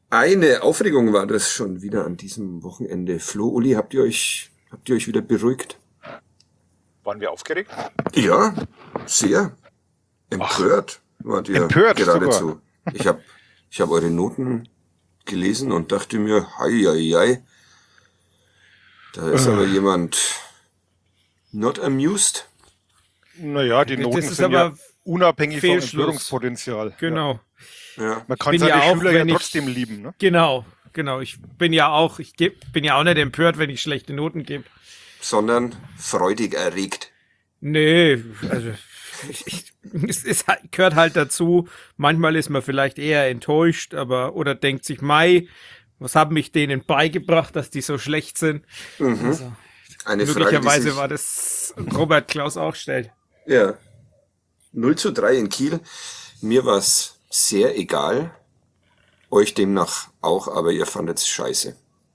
Eine Aufregung war das schon wieder an diesem Wochenende. Flo, Uli, habt ihr euch wieder beruhigt? Waren wir aufgeregt? Ja, sehr. Empört wart ihr empört geradezu. Ich hab eure Noten gelesen und dachte mir, hei, da ist aber jemand not amused. Naja, die Noten ist sind aber ja unabhängig vom Fehlschluss. Genau. Genau. Ja. Man kann bin seine ja auch, Schüler ja wenn ich- trotzdem lieben, ne? Genau. Ich bin ja auch nicht empört, wenn ich schlechte Noten gebe. Sondern freudig erregt. Nee, also gehört halt dazu. Manchmal ist man vielleicht eher enttäuscht, oder denkt sich, was haben mich denen beigebracht, dass die so schlecht sind? Also, Eine möglicherweise Frage, war das Robert Klaus auch stellt. Ja. 0:3 in Kiel. Mir war's sehr egal. Euch demnach auch, aber ihr fandet's scheiße.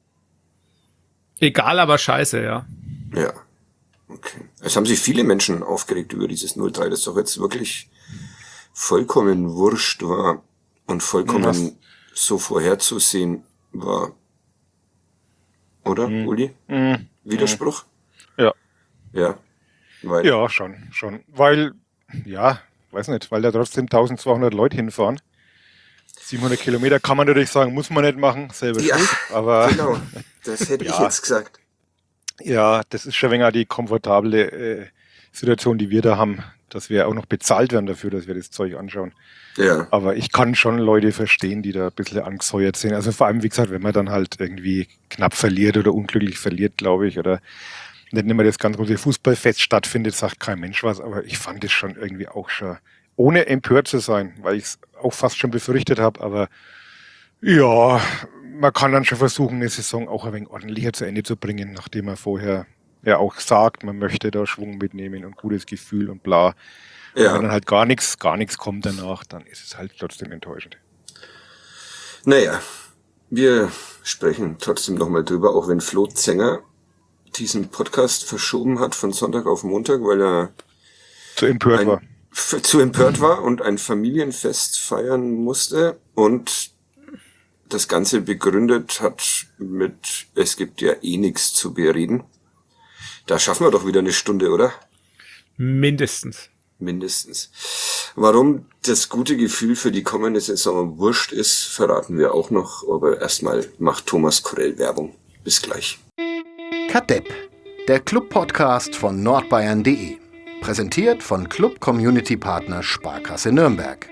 Egal, aber scheiße, ja. Ja. Okay. Es haben sich viele Menschen aufgeregt über dieses 0:3, das doch jetzt wirklich vollkommen wurscht war und vollkommen so vorherzusehen war. Oder, Uli? Widerspruch? Ja. Ja. Weil, Ja, schon. Weil, weiß nicht, weil da trotzdem 1200 Leute hinfahren. 700 Kilometer kann man natürlich sagen, muss man nicht machen, selber Ja, schuld. Aber genau. Das hätte ich Ja. jetzt gesagt. ja, das ist schon ein wenig die komfortable Situation, die wir da haben, dass wir auch noch bezahlt werden dafür, dass wir das Zeug anschauen. Ja. Aber ich kann schon Leute verstehen, die da ein bisschen angesäuert sind. Also vor allem, wie gesagt, wenn man dann halt irgendwie knapp verliert oder unglücklich verliert, glaube ich, oder nicht immer das ganz große Fußballfest stattfindet, sagt kein Mensch was. Aber ich fand es schon irgendwie auch schon, ohne empört zu sein, weil ich es auch fast schon befürchtet habe. Aber ja, man kann dann schon versuchen, eine Saison auch ein wenig ordentlicher zu Ende zu bringen, nachdem man vorher ja auch sagt, man möchte da Schwung mitnehmen und gutes Gefühl und bla. Und wenn Ja. dann halt gar nichts kommt danach, dann ist es halt trotzdem enttäuschend. Naja, wir sprechen trotzdem nochmal drüber, auch wenn Flo Zenger diesen Podcast verschoben hat von Sonntag auf Montag, weil er Zu empört war. zu empört war und ein Familienfest feiern musste und das Ganze begründet hat mit, es gibt ja eh nichts zu bereden. Da schaffen wir doch wieder eine Stunde, oder? Mindestens. Mindestens. Warum das gute Gefühl für die kommende Saison wurscht ist, verraten wir auch noch. Aber erstmal macht Thomas Korell Werbung. Bis gleich. Kadepp, der Club-Podcast von nordbayern.de. Präsentiert von Club-Community-Partner Sparkasse Nürnberg.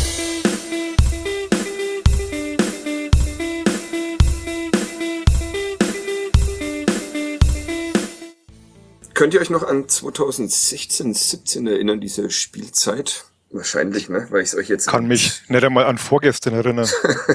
Könnt ihr euch noch an 2016, 17 erinnern, diese Spielzeit? Wahrscheinlich, ne? Weil ich es euch jetzt... Kann mich nicht einmal an vorgestern erinnern.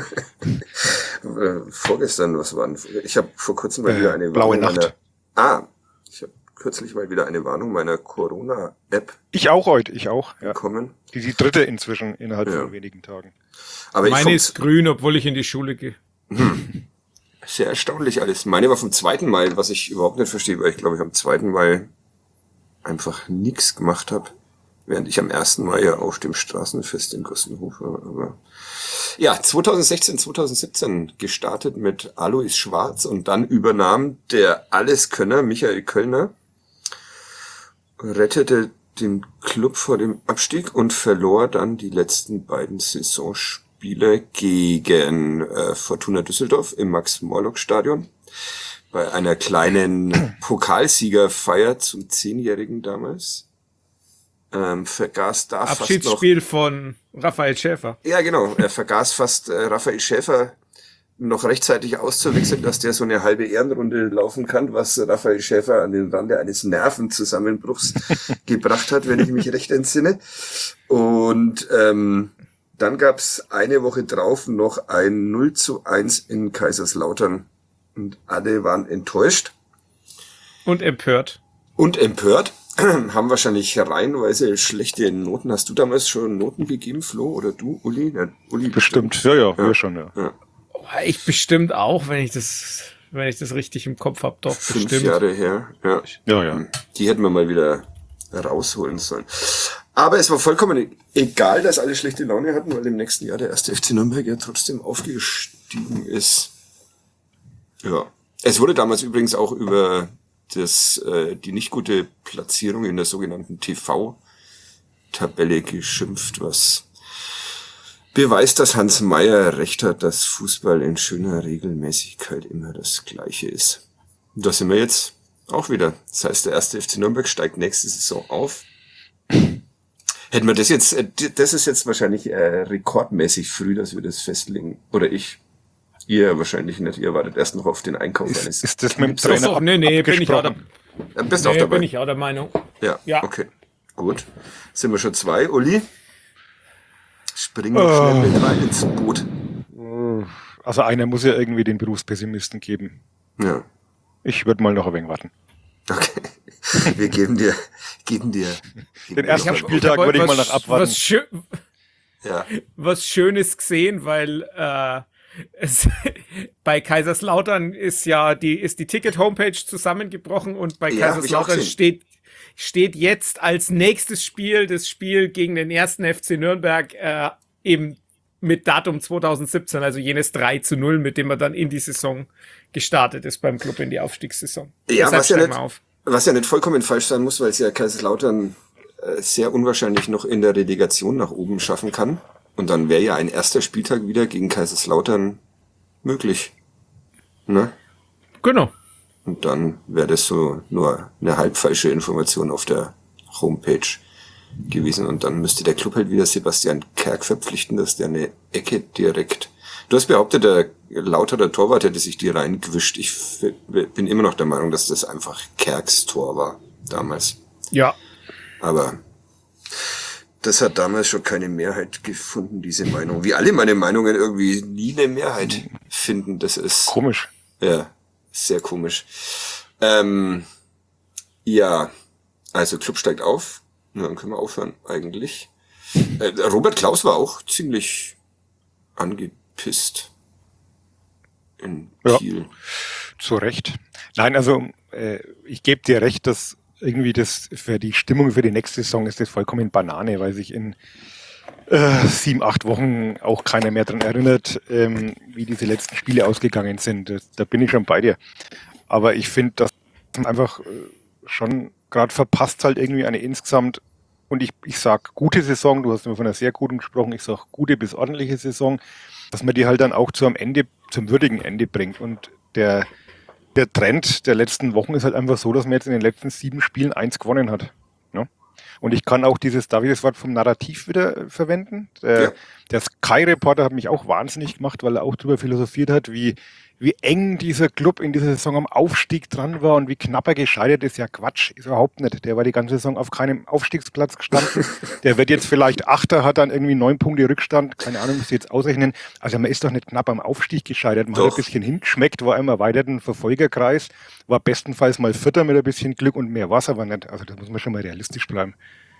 Vorgestern, was war denn? Ich habe vor kurzem mal wieder eine Blaue Warnung Nacht. Ich habe kürzlich mal wieder eine Warnung meiner Corona-App Ich auch heute, ja. bekommen. Die dritte inzwischen innerhalb Ja. von wenigen Tagen. Aber ich Meine fand ist grün, obwohl ich in die Schule gehe. sehr erstaunlich alles. Meine war vom 2. Mai, was ich überhaupt nicht verstehe, weil ich glaube, ich am 2. Mai einfach nichts gemacht habe, während ich am 1. Mai ja auf dem Straßenfest in Gossenhof war. Aber ja, 2016, 2017 gestartet mit Alois Schwarz und dann übernahm der Alleskönner Michael Kölner, rettete den Club vor dem Abstieg und verlor dann die letzten beiden Saisonspiele gegen Fortuna Düsseldorf im Max-Morlock-Stadion bei einer kleinen Pokalsiegerfeier zum 10-Jährigen damals. Vergaß da fast noch... Abschiedsspiel von Raphael Schäfer. Ja, genau. Er vergaß fast Raphael Schäfer noch rechtzeitig auszuwechseln, dass der so eine halbe Ehrenrunde laufen kann, was Raphael Schäfer an den Rande eines Nervenzusammenbruchs gebracht hat, wenn ich mich recht entsinne. Und dann gab's eine Woche drauf noch ein 0:1 in Kaiserslautern. Und alle waren enttäuscht Und empört. und empört. Haben wahrscheinlich reihenweise schlechte Noten. Hast du damals schon Noten gegeben, Flo? Oder du, Uli? Ja, Uli Bestimmt, ja, wir schon, ja. Oh, ich bestimmt auch, wenn ich das richtig im Kopf habe, doch 5 bestimmt. Jahre her. Ja. Ja. Die hätten wir mal wieder rausholen sollen. Aber es war vollkommen egal, dass alle schlechte Laune hatten, weil im nächsten Jahr der erste FC Nürnberg ja trotzdem aufgestiegen ist. Ja. Es wurde damals übrigens auch über die nicht gute Platzierung in der sogenannten TV-Tabelle geschimpft, was beweist, dass Hans Meyer recht hat, dass Fußball in schöner Regelmäßigkeit immer das Gleiche ist. Und da sind wir jetzt auch wieder. Das heißt, der erste FC Nürnberg steigt nächste Saison auf. Hätten wir das jetzt, das ist jetzt wahrscheinlich rekordmäßig früh, dass wir das festlegen. Oder ich. Ihr wahrscheinlich nicht. Ihr wartet erst noch auf den Einkauf eines. Ist das mit dem Trainer Trainer bin ich auch bist auch dabei? Bin ich auch der Meinung. Ja, okay. Gut. Sind wir schon 2. Uli? Springen wir schnell mit rein ins Boot. Also einer muss ja irgendwie den Berufspessimisten geben. Ja. Ich würde mal noch ein wenig warten. Okay. Wir geben dir Den ersten Spieltag würde ich mal noch abwarten. Was Schönes gesehen, weil bei Kaiserslautern ist die Ticket-Homepage zusammengebrochen und bei Kaiserslautern steht jetzt als nächstes Spiel das Spiel gegen den ersten FC Nürnberg eben mit Datum 2017, also jenes 3:0, mit dem man dann in die Saison gestartet ist beim Club in die Aufstiegssaison. Ja, was ja nicht vollkommen falsch sein muss, weil es ja Kaiserslautern sehr unwahrscheinlich noch in der Relegation nach oben schaffen kann. Und dann wäre ja ein erster Spieltag wieder gegen Kaiserslautern möglich. Ne? Genau. Und dann wäre das so nur eine halb falsche Information auf der Homepage gewesen. Und dann müsste der Club halt wieder Sebastian Kerk verpflichten, dass der eine Ecke direkt... Du hast behauptet, der Lauterer Torwart hätte sich die reingewischt. Ich bin immer noch der Meinung, dass das einfach Kerks Tor war damals. Ja. Aber das hat damals schon keine Mehrheit gefunden, diese Meinung. Wie alle meine Meinungen irgendwie nie eine Mehrheit finden. Das ist... Komisch. Ja, sehr komisch. Ja, also Club steigt auf. Ja, dann können wir aufhören, eigentlich. Robert Klaus war auch ziemlich angepisst in Kiel. Ja, zu Recht. Nein, also ich gebe dir recht, dass irgendwie das für die Stimmung für die nächste Saison ist das vollkommen Banane, weil sich in 7-8 Wochen auch keiner mehr dran erinnert, wie diese letzten Spiele ausgegangen sind. Da bin ich schon bei dir. Aber ich finde, dass man einfach schon gerade verpasst halt irgendwie eine insgesamt, und ich sag gute Saison, du hast immer von einer sehr guten gesprochen, ich sag gute bis ordentliche Saison, dass man die halt dann auch zum würdigen Ende bringt. Und der Trend der letzten Wochen ist halt einfach so, dass man jetzt in den letzten 7 Spielen 1 gewonnen hat. Ne? Und ich kann auch darf ich das Wort vom Narrativ wieder verwenden? Der Sky-Reporter hat mich auch wahnsinnig gemacht, weil er auch darüber philosophiert hat, wie eng dieser Club in dieser Saison am Aufstieg dran war und wie knapp er gescheitert ist. Ja, Quatsch, ist überhaupt nicht. Der war die ganze Saison auf keinem Aufstiegsplatz gestanden. Der wird jetzt vielleicht Achter, hat dann irgendwie 9 Punkte Rückstand. Keine Ahnung, muss ich jetzt ausrechnen. Also man ist doch nicht knapp am Aufstieg gescheitert. Man hat ein bisschen hingeschmeckt, war im erweiterten Verfolgerkreis, war bestenfalls mal Vierter mit ein bisschen Glück und mehr war es aber nicht. Also da muss man schon mal realistisch bleiben.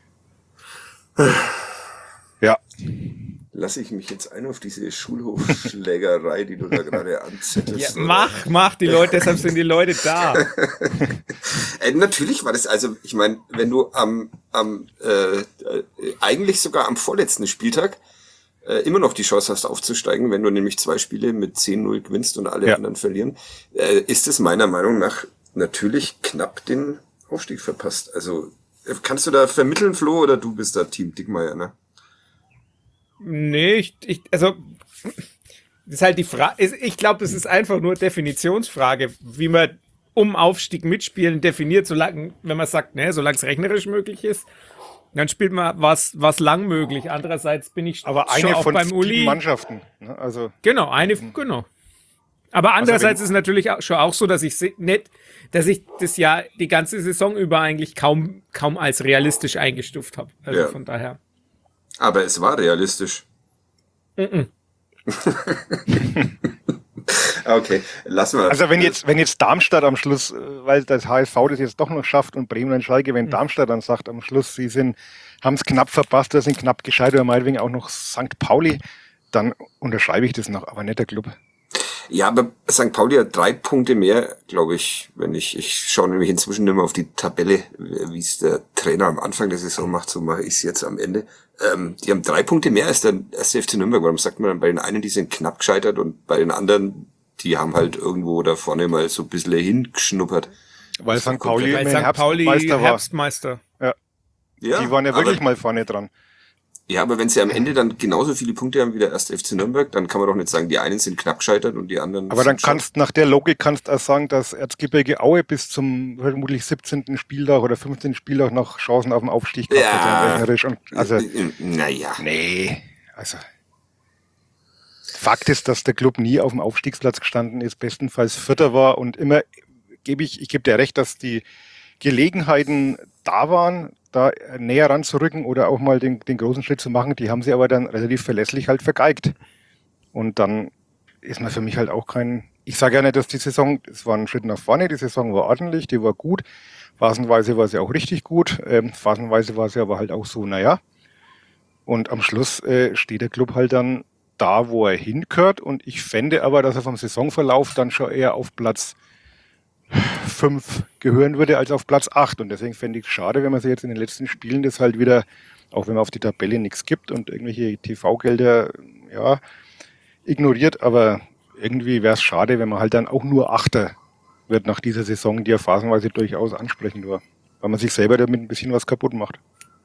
Ja. Lasse ich mich jetzt ein auf diese Schulhofschlägerei, die du da gerade anzettelst? Ja, mach die Leute, deshalb sind die Leute da. Natürlich war das, also ich meine, wenn du eigentlich sogar am vorletzten Spieltag immer noch die Chance hast aufzusteigen, wenn du nämlich 2 Spiele mit 10-0 gewinnst und alle anderen verlieren, ist es meiner Meinung nach natürlich knapp den Aufstieg verpasst. Also kannst du da vermitteln, Flo, oder du bist da Team Dickmeyer, ne? Nee, also das ist halt die Frage, ich glaube, das ist einfach nur Definitionsfrage, wie man Aufstieg mitspielen definiert, solange, wenn man sagt, ne, solange es rechnerisch möglich ist, dann spielt man was lang möglich. Andererseits bin ich aber schon eine auch von beim 7 Uli. Mannschaften. Ne? Also Genau. Aber andererseits ist es natürlich schon auch so, dass ich das ja die ganze Saison über eigentlich kaum als realistisch eingestuft habe. Also von daher. Aber es war realistisch. Okay, lassen wir. Also wenn jetzt Darmstadt am Schluss, weil das HSV das jetzt doch noch schafft und Bremen und Schalke, wenn Darmstadt dann sagt am Schluss, sie haben es knapp verpasst, sind knapp gescheitert, oder meinetwegen auch noch St. Pauli, dann unterschreibe ich das noch, aber nicht der Club. Ja, aber St. Pauli hat 3 Punkte mehr, glaube ich, ich schaue nämlich inzwischen immer auf die Tabelle, wie es der Trainer am Anfang der Saison macht, so mache ich es jetzt am Ende. Die haben 3 Punkte mehr als der erste FC Nürnberg. Warum sagt man dann bei den einen, die sind knapp gescheitert und bei den anderen, die haben halt irgendwo da vorne mal so ein bisschen hingeschnuppert. Weil St. Pauli Herbstmeister. Ja. Die waren ja wirklich mal vorne dran. Ja, aber wenn sie am Ende dann genauso viele Punkte haben wie der erste FC Nürnberg, dann kann man doch nicht sagen, die einen sind knapp gescheitert und die anderen. Aber dann nach der Logik kannst du auch sagen, dass Erzgebirge Aue bis zum vermutlich 17. Spieltag oder 15. Spieltag noch Chancen auf den Aufstieg gehabt hat. Rechnerisch. Und also, naja. Nee, also. Fakt ist, dass der Club nie auf dem Aufstiegsplatz gestanden ist, bestenfalls Vierter war und immer ich gebe dir recht, dass die Gelegenheiten da waren, da näher ranzurücken oder auch mal den großen Schritt zu machen, die haben sie aber dann relativ verlässlich halt vergeigt. Und dann ist man für mich halt auch ich sage ja nicht, dass die Saison, es war ein Schritt nach vorne, die Saison war ordentlich, die war gut, phasenweise war sie auch richtig gut, phasenweise war sie aber halt auch so, naja. Und am Schluss steht der Club halt dann da, wo er hingehört und ich fände aber, dass er vom Saisonverlauf dann schon eher auf Platz 5 gehören würde als auf Platz 8 und deswegen fände ich es schade, wenn man sich jetzt in den letzten Spielen das halt wieder, auch wenn man auf die Tabelle nichts gibt und irgendwelche TV-Gelder ignoriert, aber irgendwie wäre es schade, wenn man halt dann auch nur Achter wird nach dieser Saison, die ja phasenweise durchaus ansprechend war, weil man sich selber damit ein bisschen was kaputt macht.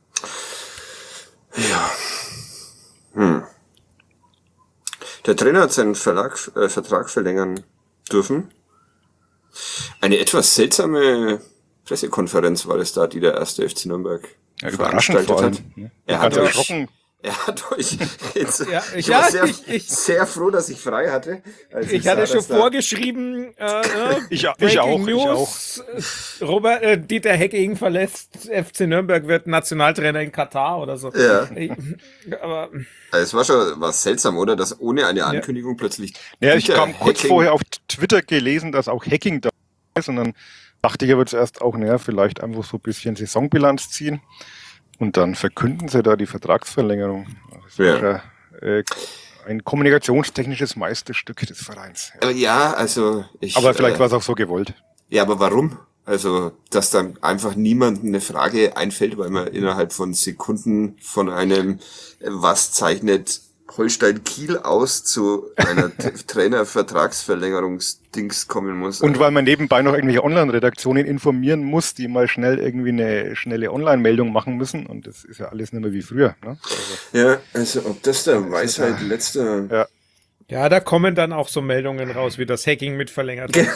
Ja. Der Trainer hat seinen Vertrag verlängern dürfen. Eine etwas seltsame Pressekonferenz war es da, die der erste FC Nürnberg veranstaltet hat. Er hat euch jetzt, ich war sehr froh, dass ich frei hatte. Ich hatte schon vorgeschrieben, ich Breaking News, Dieter Hecking verlässt FC Nürnberg, wird Nationaltrainer in Katar oder so. Ja. Aber es war schon was seltsam, oder? Dass ohne eine Ankündigung plötzlich... Ja, ich kam kurz vorher auf Twitter gelesen, dass auch Hecking da ist und dann dachte ich aber zuerst auch, vielleicht einfach so ein bisschen Saisonbilanz ziehen. Und dann verkünden sie da die Vertragsverlängerung. Das ist ein kommunikationstechnisches Meisterstück des Vereins. Ja, also aber vielleicht war es auch so gewollt. Ja, aber warum? Also, dass dann einfach niemandem eine Frage einfällt, weil man innerhalb von Sekunden von einem, was zeichnet Holstein Kiel aus, zu einer Trainervertragsverlängerungsdings kommen muss. Und weil man nebenbei noch irgendwelche Online-Redaktionen informieren muss, die mal schnell irgendwie eine schnelle Online-Meldung machen müssen. Und das ist ja alles nicht mehr wie früher. Ne? Also ob das der Weisheit letzter... Ja. Ja, da kommen dann auch so Meldungen raus, wie das Hacking mit verlängert wird.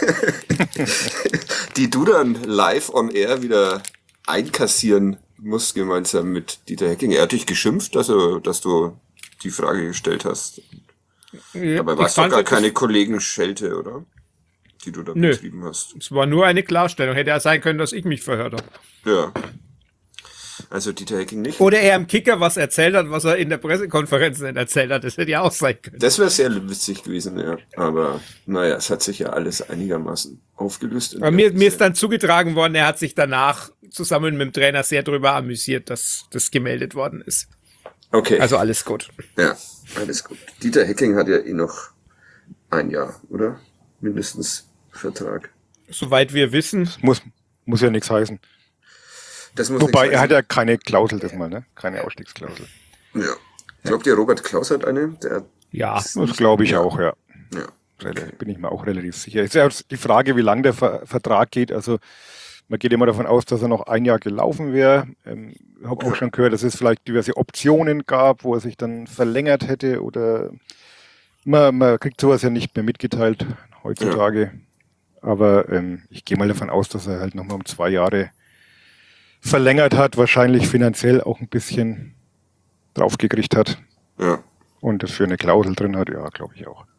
Die du dann live on air wieder einkassieren musst, gemeinsam mit Dieter Hecking. Er hat dich geschimpft, also, dass du die Frage gestellt hast. Dabei war es doch gar keine Kollegenschelte, oder? Die du da betrieben hast. Es war nur eine Klarstellung. Hätte ja sein können, dass ich mich verhört habe. Ja. Also Dieter Hecking nicht. Oder er im Kicker was erzählt hat, was er in der Pressekonferenz nicht erzählt hat. Das hätte ja auch sein können. Das wäre sehr witzig gewesen, ja. Aber naja, es hat sich ja alles einigermaßen aufgelöst. Aber mir ist dann zugetragen worden, er hat sich danach zusammen mit dem Trainer sehr darüber amüsiert, dass das gemeldet worden ist. Okay. Also alles gut. Ja, alles gut. Dieter Hecking hat ja noch ein Jahr, oder? Mindestens Vertrag. Soweit wir wissen. Muss ja nichts heißen. Das muss Wobei, er hat ja keine Klausel diesmal, ne? Keine Ausstiegsklausel. Ja. Glaubt ihr, Robert Klaus hat eine? Das glaube ich auch, ja. Bin ich mir auch relativ sicher. Ist ja die Frage, wie lang der Vertrag geht. Also man geht immer davon aus, dass er noch ein Jahr gelaufen wäre. Ich habe auch schon gehört, dass es vielleicht diverse Optionen gab, wo er sich dann verlängert hätte oder man kriegt sowas ja nicht mehr mitgeteilt heutzutage. Ja. Aber ich gehe mal davon aus, dass er halt nochmal um 2 Jahre verlängert hat, wahrscheinlich finanziell auch ein bisschen draufgekriegt hat. Ja. Und dafür eine Klausel drin hat, ja, glaube ich auch.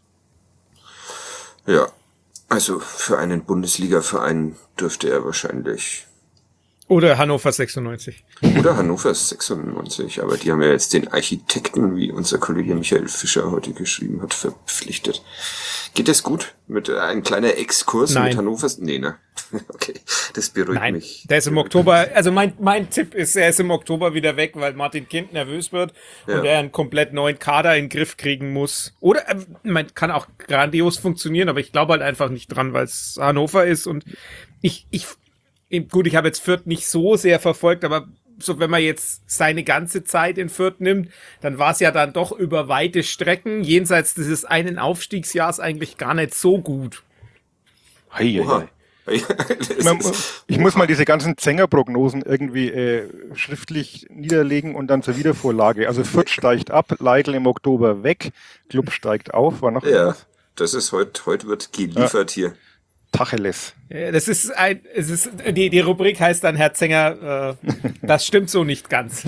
Ja, also für einen Bundesliga-Verein dürfte er wahrscheinlich... Oder Hannover 96. Oder Hannover 96, aber die haben ja jetzt den Architekten, wie unser Kollege Michael Fischer heute geschrieben hat, verpflichtet. Geht das gut? Mit ein kleiner Exkurs mit Hannover? Nee, ne? Okay. Das beruhigt mich. Der ist im Oktober, also mein Tipp ist, er ist im Oktober wieder weg, weil Martin Kind nervös wird und er einen komplett neuen Kader in den Griff kriegen muss. Oder, man kann auch grandios funktionieren, aber ich glaube halt einfach nicht dran, weil es Hannover ist und ich habe jetzt Fürth nicht so sehr verfolgt, aber so, wenn man jetzt seine ganze Zeit in Fürth nimmt, dann war es ja dann doch über weite Strecken, jenseits dieses einen Aufstiegsjahrs eigentlich gar nicht so gut. Oha. Ich muss mal diese ganzen Zänger-Prognosen irgendwie schriftlich niederlegen und dann zur Wiedervorlage. Also Fürth steigt ab, Leitl im Oktober weg, Klub steigt auf, war noch was? Das ist heute wird geliefert hier. Tacheles. Das ist die Rubrik heißt dann, Herr Zenger, das stimmt so nicht ganz.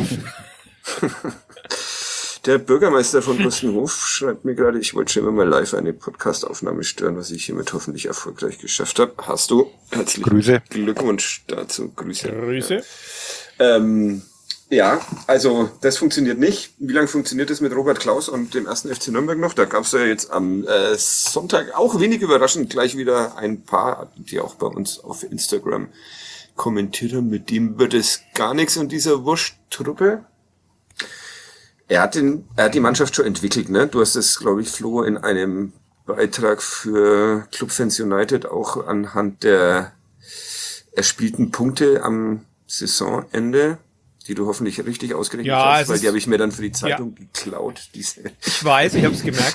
Der Bürgermeister von Bustenhof schreibt mir gerade, ich wollte schon immer mal live eine Podcast-Aufnahme stören, was ich hiermit hoffentlich erfolgreich geschafft habe. Hast du? Herzlichen Grüße. Glückwunsch dazu. Grüße. Grüße. Ja, also das funktioniert nicht. Wie lange funktioniert das mit Robert Klaus und dem 1. FC Nürnberg noch? Da gab es ja jetzt am Sonntag auch wenig überraschend gleich wieder ein paar, die auch bei uns auf Instagram kommentiert haben. Mit dem wird es gar nichts in dieser Wurscht-Truppe. Er hat die Mannschaft schon entwickelt, ne? Du hast es, glaube ich, Flo, in einem Beitrag für Clubfans United auch anhand der erspielten Punkte am Saisonende, die du hoffentlich richtig ausgerechnet hast, weil die habe ich mir dann für die Zeitung geklaut. Ich weiß, ich habe es gemerkt.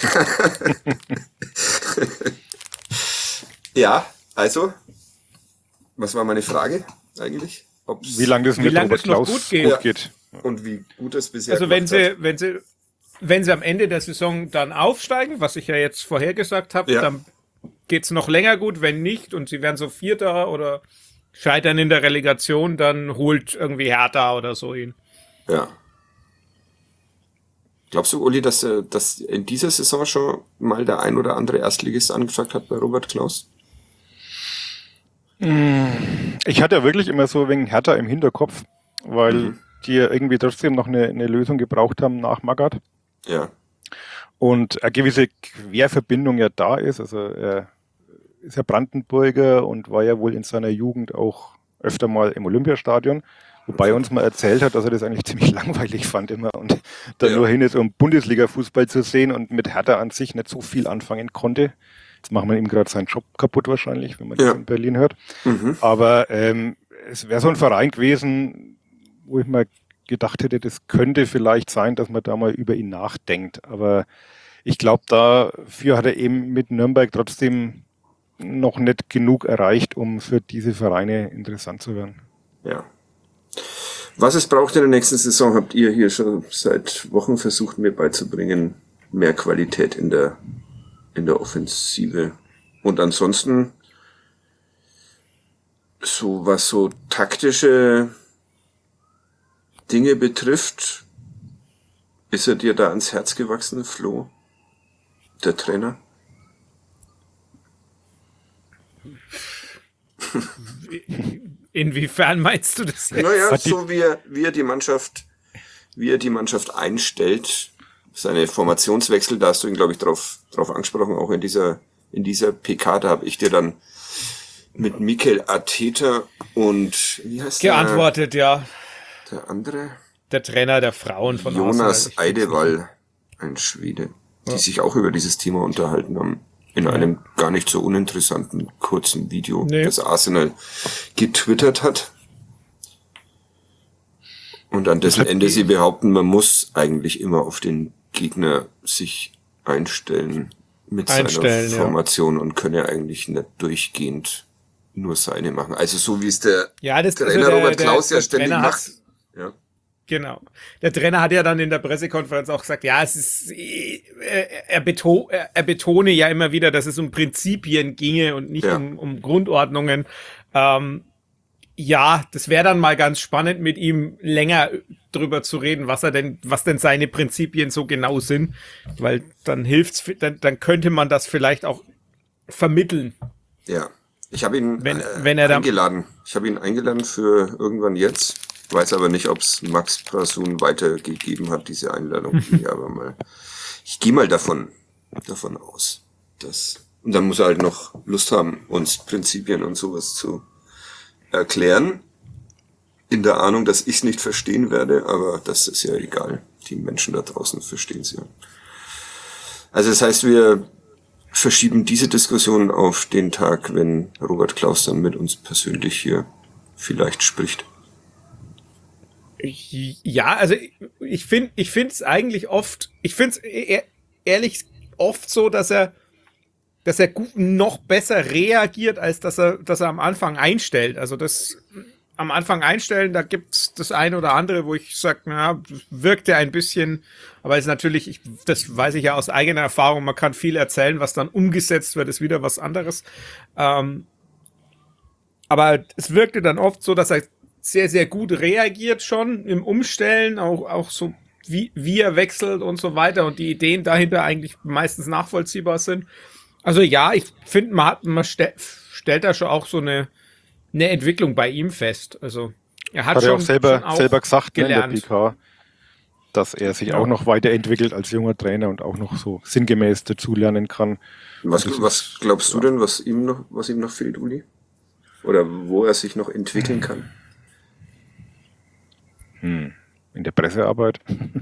Ja, also, was war meine Frage eigentlich? Wie lange das mit Robert Klaus gut geht. Und wie gut es bisher also wenn sie am Ende der Saison dann aufsteigen, was ich ja jetzt vorhergesagt habe, dann geht's noch länger gut. Wenn nicht und sie werden so Vierter oder scheitern in der Relegation, dann holt irgendwie Hertha oder so ihn. Ja. Glaubst du, Uli, dass in dieser Saison schon mal der ein oder andere Erstligist angefragt hat bei Robert Klaus? Ich hatte ja wirklich immer so wegen Hertha im Hinterkopf, weil die ja irgendwie trotzdem noch eine Lösung gebraucht haben nach Magath. Ja. Und eine gewisse Querverbindung ja da ist. Also er ist ja Brandenburger und war ja wohl in seiner Jugend auch öfter mal im Olympiastadion. Wobei er uns mal erzählt hat, dass er das eigentlich ziemlich langweilig fand immer und da nur hin ist, um Bundesliga-Fußball zu sehen und mit Hertha an sich nicht so viel anfangen konnte. Jetzt machen wir ihm gerade seinen Job kaputt wahrscheinlich, wenn man das in Berlin hört. Aber es wäre so ein Verein gewesen, wo ich mal gedacht hätte, das könnte vielleicht sein, dass man da mal über ihn nachdenkt. Aber ich glaube, dafür hat er eben mit Nürnberg trotzdem noch nicht genug erreicht, um für diese Vereine interessant zu werden. Ja. Was es braucht in der nächsten Saison, habt ihr hier schon seit Wochen versucht, mir beizubringen. Mehr Qualität in der Offensive. Und ansonsten, so was so taktische Dinge betrifft, ist er dir da ans Herz gewachsen, Flo? Der Trainer? Inwiefern meinst du das jetzt? Naja, so wie er die Mannschaft einstellt, seine Formationswechsel, da hast du ihn, glaube ich, drauf angesprochen, auch in dieser PK, da habe ich dir dann mit Mikel Arteta und wie heißt geantwortet, der andere? Der Trainer der Frauen von Jonas Eidewall, ein Schwede, die sich auch über dieses Thema unterhalten haben. In einem gar nicht so uninteressanten kurzen Video, das Arsenal getwittert hat. Und an dessen Ende sie behaupten, man muss eigentlich immer auf den Gegner sich einstellen mit seiner Formation und könne eigentlich nicht durchgehend nur seine machen. Also so wie es der Trainer Robert Klaus ja ständig macht. Ja. Genau. Der Trainer hat ja dann in der Pressekonferenz auch gesagt, ja, es ist, er betone ja immer wieder, dass es um Prinzipien ginge und nicht um Grundordnungen. Ja, das wäre dann mal ganz spannend, mit ihm länger drüber zu reden, was denn seine Prinzipien so genau sind, weil dann dann könnte man das vielleicht auch vermitteln. Ja. Ich habe ihn eingeladen. Ich habe ihn eingeladen für irgendwann jetzt. Weiß aber nicht, ob es Max Prasun weitergegeben hat, diese Einladung. Ich gehe mal davon aus. Und dann muss er halt noch Lust haben, uns Prinzipien und sowas zu erklären, in der Ahnung, dass ich es nicht verstehen werde, aber das ist ja egal. Die Menschen da draußen verstehen es ja. Also das heißt, wir verschieben diese Diskussion auf den Tag, wenn Robert Klaus dann mit uns persönlich hier vielleicht spricht. Ja, also ich finde es eigentlich oft, ich finde es ehrlich oft so, dass er noch besser reagiert, als dass er am Anfang einstellt. Also das am Anfang einstellen, da gibt's das eine oder andere, wo ich sage, na, wirkte ein bisschen, aber ist natürlich, das weiß ich ja aus eigener Erfahrung, man kann viel erzählen, was dann umgesetzt wird, ist wieder was anderes. Aber es wirkte dann oft so, dass er sehr, sehr gut reagiert schon im Umstellen, auch so wie er wechselt und so weiter und die Ideen dahinter eigentlich meistens nachvollziehbar sind. Also ja, ich finde, man stellt da schon auch so eine Entwicklung bei ihm fest. Also er hat schon auch selber gesagt, gelernt. In der PK, dass er sich auch noch weiterentwickelt als junger Trainer und auch noch so sinngemäß dazulernen kann. Was glaubst du denn, was ihm noch fehlt, Uli? Oder wo er sich noch entwickeln kann? In der Pressearbeit.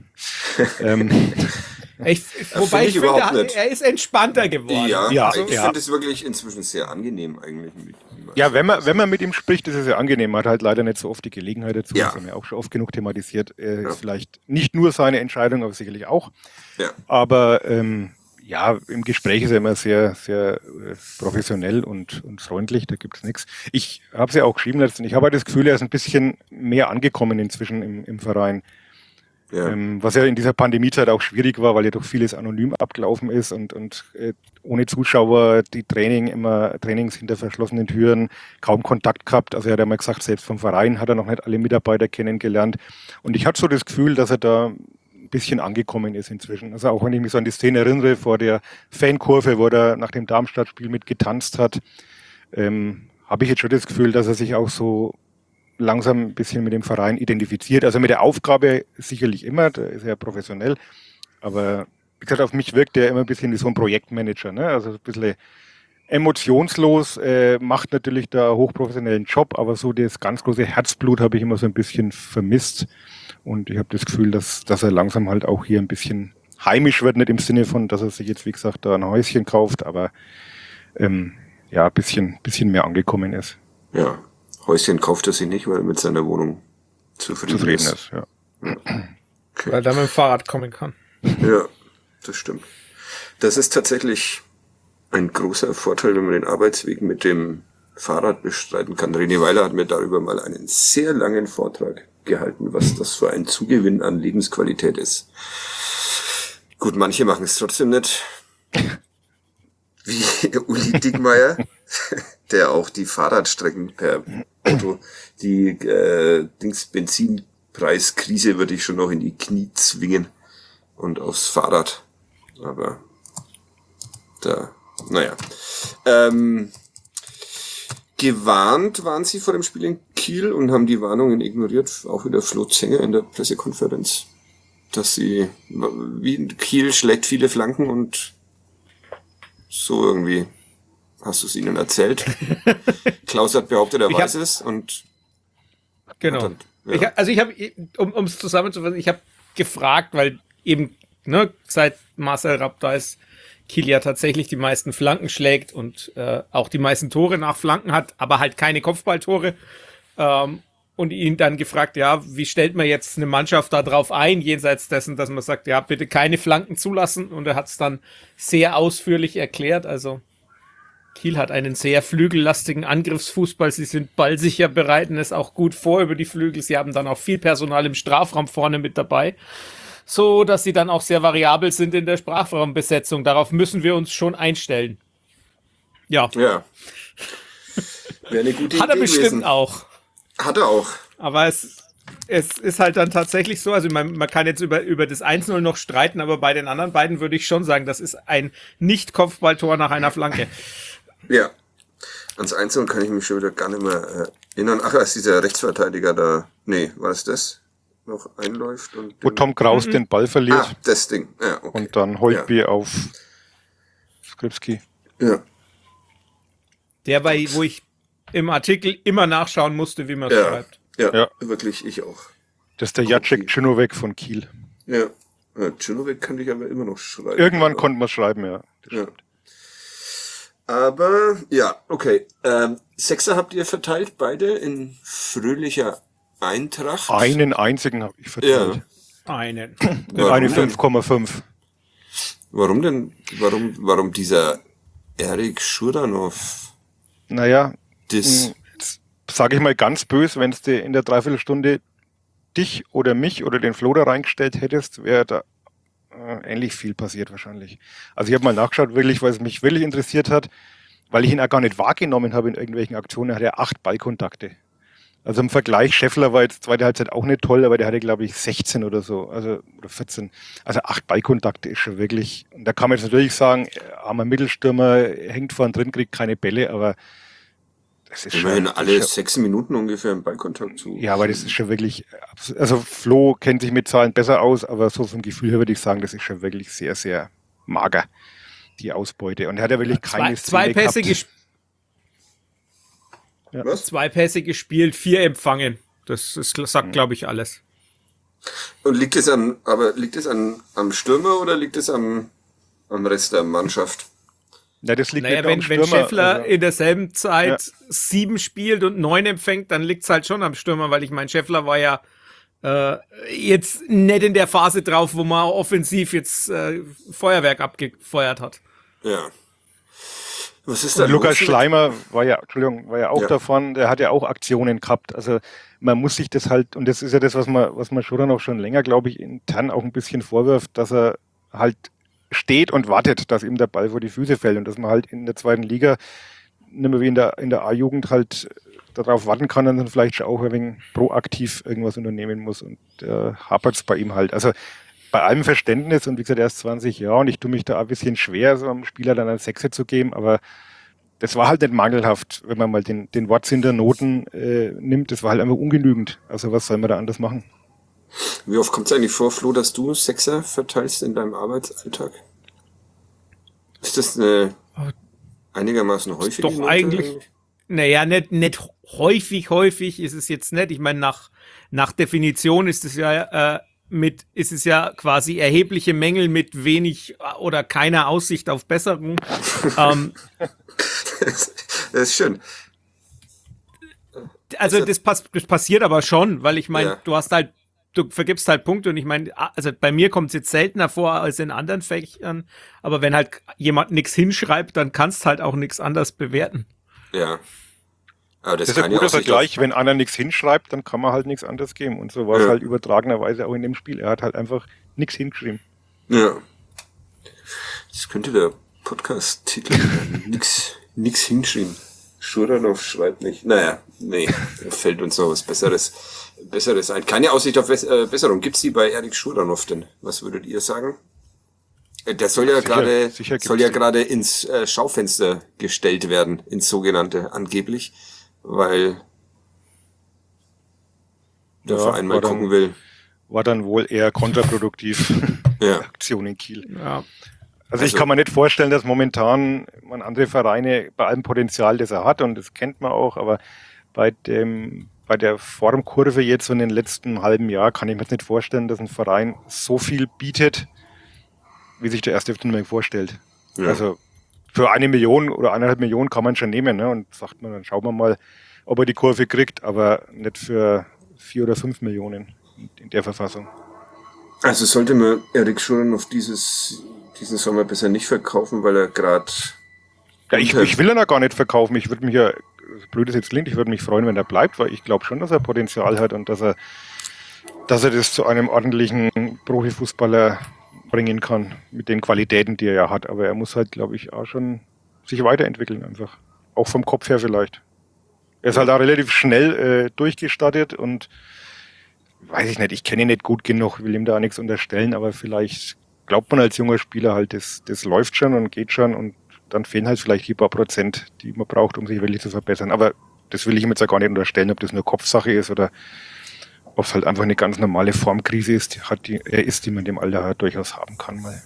Wobei ich finde, er ist entspannter geworden. Ja, also, ich finde es wirklich inzwischen sehr angenehm eigentlich. Ja, wenn man mit ihm spricht, ist es ja angenehm. Man hat halt leider nicht so oft die Gelegenheit dazu. Ja. Das haben wir auch schon oft genug thematisiert. Ist vielleicht nicht nur seine Entscheidung, aber sicherlich auch. Ja. Aber im Gespräch ist er immer sehr, sehr professionell und freundlich. Da gibt's nichts. Ich habe es ja auch geschrieben letztens. Ich habe halt das Gefühl, er ist ein bisschen mehr angekommen inzwischen im Verein. Ja. Was ja in dieser Pandemiezeit auch schwierig war, weil ja doch vieles anonym abgelaufen ist und ohne Zuschauer die Trainings hinter verschlossenen Türen, kaum Kontakt gehabt. Also er hat ja mal gesagt, selbst vom Verein hat er noch nicht alle Mitarbeiter kennengelernt. Und ich hatte so das Gefühl, dass er da ein bisschen angekommen ist inzwischen. Also auch wenn ich mich so an die Szene erinnere, vor der Fankurve, wo er nach dem Darmstadt-Spiel mit getanzt hat, habe ich jetzt schon das Gefühl, dass er sich auch so langsam ein bisschen mit dem Verein identifiziert. Also mit der Aufgabe sicherlich immer, da ist er ja professionell, aber wie gesagt, auf mich wirkt er immer ein bisschen wie so ein Projektmanager, ne? Also ein bisschen emotionslos, macht natürlich da einen hochprofessionellen Job, aber so das ganz große Herzblut habe ich immer so ein bisschen vermisst und ich habe das Gefühl, dass er langsam halt auch hier ein bisschen heimisch wird, nicht im Sinne von, dass er sich jetzt, wie gesagt, da ein Häuschen kauft, aber ein bisschen mehr angekommen ist. Ja. Häuschen kauft er sich nicht, weil er mit seiner Wohnung zufrieden ist. Ja. Okay. Weil er mit dem Fahrrad kommen kann. Ja, das stimmt. Das ist tatsächlich ein großer Vorteil, wenn man den Arbeitsweg mit dem Fahrrad bestreiten kann. René Weiler hat mir darüber mal einen sehr langen Vortrag gehalten, was das für ein Zugewinn an Lebensqualität ist. Gut, manche machen es trotzdem nicht. Wie Uli Dickmeyer, der auch die Fahrradstrecken per Auto, die Benzinpreiskrise würde ich schon noch in die Knie zwingen und aufs Fahrrad. Aber gewarnt waren sie vor dem Spiel in Kiel und haben die Warnungen ignoriert, auch wieder Flo Zenger in der Pressekonferenz, dass sie, wie Kiel schlägt viele Flanken und so irgendwie. Hast du es ihnen erzählt? Klaus hat behauptet, er weiß es und genau. Dann, ja. Ich habe, um es zusammenzufassen, ich habe gefragt, weil eben seit Marcel Rapp da ist, Kiel ja tatsächlich die meisten Flanken schlägt und auch die meisten Tore nach Flanken hat, aber halt keine Kopfballtore. Und ihn dann gefragt, ja, wie stellt man jetzt eine Mannschaft da drauf ein, jenseits dessen, dass man sagt, ja, bitte keine Flanken zulassen. Und er hat es dann sehr ausführlich erklärt. Also Kiel hat einen sehr flügellastigen Angriffsfußball. Sie sind ballsicher, bereiten es auch gut vor über die Flügel. Sie haben dann auch viel Personal im Strafraum vorne mit dabei, so dass sie dann auch sehr variabel sind in der Strafraumbesetzung. Darauf müssen wir uns schon einstellen. Ja. Ja. Wäre eine gute Idee Hat er bestimmt gewesen. Auch. Hat er auch. Aber es ist halt dann tatsächlich so, also man kann jetzt über das 1-0 noch streiten, aber bei den anderen beiden würde ich schon sagen, das ist ein Nicht-Kopfballtor nach einer Flanke. Ja. Ans 1-0 kann ich mich schon wieder gar nicht mehr erinnern. Ach, als dieser Rechtsverteidiger da, war es das? Noch einläuft und wo Tom Kraus den Ball verliert. Ah, das Ding. Ja, okay. Und dann Holtby auf Skripski. Ja. Der wo ich im Artikel immer nachschauen musste, wie man es schreibt. Ja, wirklich, ich auch. Das ist der Jacek Czynowek von Kiel. Ja, Czynowek kann ich aber immer noch schreiben. Irgendwann konnte man schreiben, ja. Aber, ja, okay. Sechser habt ihr verteilt, beide in fröhlicher Eintracht? Einen einzigen habe ich verteilt. Einen. Eine 5,5. Warum denn? Warum dieser Erik Schuranov? Naja, Das sage ich mal ganz böse, wenn du in der Dreiviertelstunde dich oder mich oder den Flo da reingestellt hättest, wäre da ähnlich viel passiert wahrscheinlich. Also ich habe mal nachgeschaut, wirklich, weil es mich wirklich interessiert hat, weil ich ihn auch gar nicht wahrgenommen habe in irgendwelchen Aktionen, hat er 8 Ballkontakte. Also im Vergleich, Scheffler war jetzt zweite Halbzeit auch nicht toll, aber der hatte, glaube ich, 16 oder so, also oder 14. Also 8 Ballkontakte ist schon wirklich, und da kann man jetzt natürlich sagen, armer Mittelstürmer, hängt vorn drin, kriegt keine Bälle, aber das ist immerhin schon, alle 6 Minuten ungefähr im Ballkontakt zu. Ja, aber das ist schon wirklich, also Flo kennt sich mit Zahlen besser aus, aber so vom Gefühl her würde ich sagen, das ist schon wirklich sehr, sehr mager, die Ausbeute. Und er hat ja wirklich keine zwei Pässe gespielt. Was? 2 Pässe gespielt, 4 empfangen. Das sagt, glaube ich, alles. Und liegt es am Stürmer oder liegt es am Rest der Mannschaft? Ja, das liegt wenn Scheffler in derselben Zeit 7 spielt und 9 empfängt, dann liegt es halt schon am Stürmer, weil ich meine, Scheffler war ja jetzt nicht in der Phase drauf, wo man offensiv jetzt Feuerwerk abgefeuert hat. Ja. Was ist da Lukas Schleimer war ja auch davon, der hat ja auch Aktionen gehabt. Also man muss sich das halt, und das ist ja das, was man Schuranov schon länger, glaube ich, intern auch ein bisschen vorwirft, dass er halt steht und wartet, dass ihm der Ball vor die Füße fällt und dass man halt in der zweiten Liga nicht mehr wie in der A-Jugend halt darauf warten kann und dann vielleicht auch ein wenig proaktiv irgendwas unternehmen muss, und hapert es bei ihm halt. Also bei allem Verständnis, und wie gesagt, er ist 20 Jahre und ich tue mich da ein bisschen schwer, so einem Spieler dann einen Sechser zu geben, aber das war halt nicht mangelhaft, wenn man mal den Wortsinn der Noten nimmt, das war halt einfach ungenügend. Also was soll man da anders machen? Wie oft kommt es eigentlich vor, Flo, dass du Sechser verteilst in deinem Arbeitsalltag? Ist das eine einigermaßen häufige Doch Note eigentlich, naja, nicht häufig ist es jetzt nicht. Ich meine, nach Definition ist es ja quasi erhebliche Mängel mit wenig oder keiner Aussicht auf Besserung. Das ist schön. Also das passiert aber schon, weil ich meine, du vergibst halt Punkte, und ich meine, also bei mir kommt es jetzt seltener vor als in anderen Fächern, aber wenn halt jemand nichts hinschreibt, dann kannst du halt auch nichts anders bewerten. Ja. Aber das ist ein guter Vergleich, wenn einer nichts hinschreibt, dann kann man halt nichts anderes geben. Und so war es halt übertragenerweise auch in dem Spiel. Er hat halt einfach nichts hingeschrieben. Ja. Das könnte der Podcast-Titel werden. Nix hinschrieben. Schuranov schreibt nicht. Naja, nee, da fällt uns noch was Besseres ein. Keine Aussicht auf Besserung. Gibt's die bei Erik Schuranov denn? Was würdet ihr sagen? Der soll ja gerade ins Schaufenster gestellt werden, ins sogenannte, angeblich, weil der Verein mal gucken will. War dann wohl eher kontraproduktiv. Aktion in Kiel. Ja. Also ich kann mir nicht vorstellen, dass momentan man andere Vereine bei allem Potenzial, das er hat, und das kennt man auch, aber bei der Formkurve jetzt in den letzten halben Jahr kann ich mir jetzt nicht vorstellen, dass ein Verein so viel bietet, wie sich der erste FC Nürnberg vorstellt. Ja. Also für 1 Million oder 1,5 Millionen kann man schon nehmen, ne? Und sagt man, dann schauen wir mal, ob er die Kurve kriegt, aber nicht für 4 oder 5 Millionen in der Verfassung. Also sollte man Erik Schuranov diesen Sommer besser nicht verkaufen, weil er gerade... Ja, ich will ihn ja gar nicht verkaufen. Ich würde mich ja, blöd es jetzt klingt, ich würde mich freuen, wenn er bleibt, weil ich glaube schon, dass er Potenzial hat und dass er das zu einem ordentlichen Profifußballer bringen kann, mit den Qualitäten, die er ja hat. Aber er muss halt, glaube ich, auch schon sich weiterentwickeln einfach. Auch vom Kopf her vielleicht. Er ist halt auch relativ schnell durchgestartet und weiß ich nicht, ich kenne ihn nicht gut genug, will ihm da auch nichts unterstellen, aber vielleicht glaubt man als junger Spieler halt, das läuft schon und geht schon, und dann fehlen halt vielleicht die paar Prozent, die man braucht, um sich wirklich zu verbessern. Aber das will ich ihm jetzt ja gar nicht unterstellen, ob das nur Kopfsache ist oder ob es halt einfach eine ganz normale Formkrise ist, die man in dem Alter halt durchaus haben kann mal.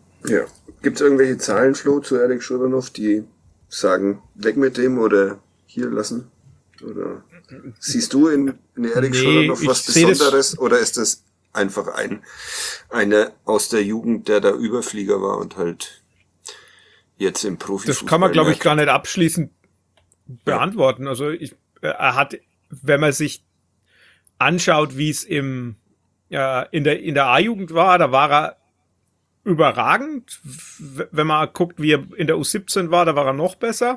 Ja. Gibt es irgendwelche Zahlen, Flo, zu Erik Schuranov, die sagen, weg mit dem oder hier lassen? Oder siehst du in Erik Scholler noch was ich Besonderes? Oder ist das einfach einer aus der Jugend, der da Überflieger war und halt jetzt im Profifußball? Das kann man, glaube ich, gar nicht abschließend beantworten. Also er hat, wenn man sich anschaut, wie es in der A-Jugend war, da war er überragend. Wenn man guckt, wie er in der U17 war, da war er noch besser.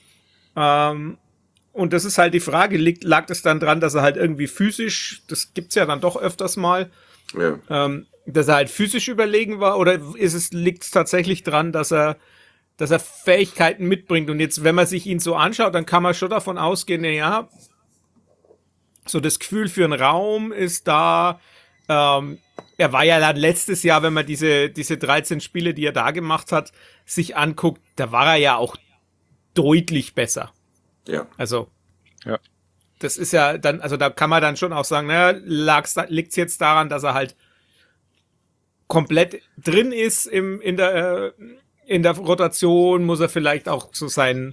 Und das ist halt die Frage, lag das dann dran, dass er halt irgendwie physisch, das gibt's ja dann doch öfters mal, dass er halt physisch überlegen war, oder liegt es tatsächlich dran, dass er Fähigkeiten mitbringt? Und jetzt, wenn man sich ihn so anschaut, dann kann man schon davon ausgehen, ja, so das Gefühl für einen Raum ist da. Er war ja dann letztes Jahr, wenn man diese 13 Spiele, die er da gemacht hat, sich anguckt, da war er ja auch deutlich besser. Ja. Also, ja. Das ist ja dann, also da kann man dann schon auch sagen, naja, liegt's jetzt daran, dass er halt komplett drin ist in der Rotation, muss er vielleicht auch so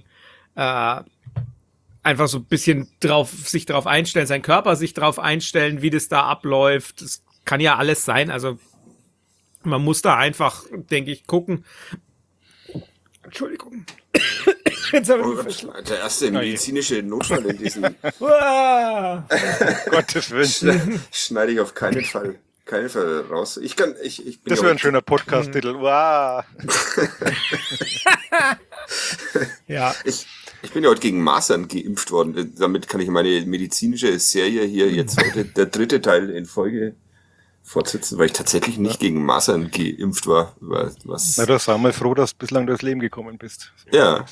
einfach so ein bisschen sich drauf einstellen, sein Körper sich drauf einstellen, wie das da abläuft. Das kann ja alles sein. Also man muss da einfach, denke ich, gucken. Entschuldigung. Jetzt der erste medizinische Notfall in diesem Gottes Willen. Schneide ich auf keinen Fall raus. Ich bin das wäre ein schöner Podcast-Titel. Wow. Ja. Ich bin ja heute gegen Masern geimpft worden. Damit kann ich meine medizinische Serie hier jetzt heute, der 3. Teil in Folge, fortsetzen, weil ich tatsächlich nicht gegen Masern geimpft war. Na, da sei mal froh, dass du bislang durchs Leben gekommen bist. Ja.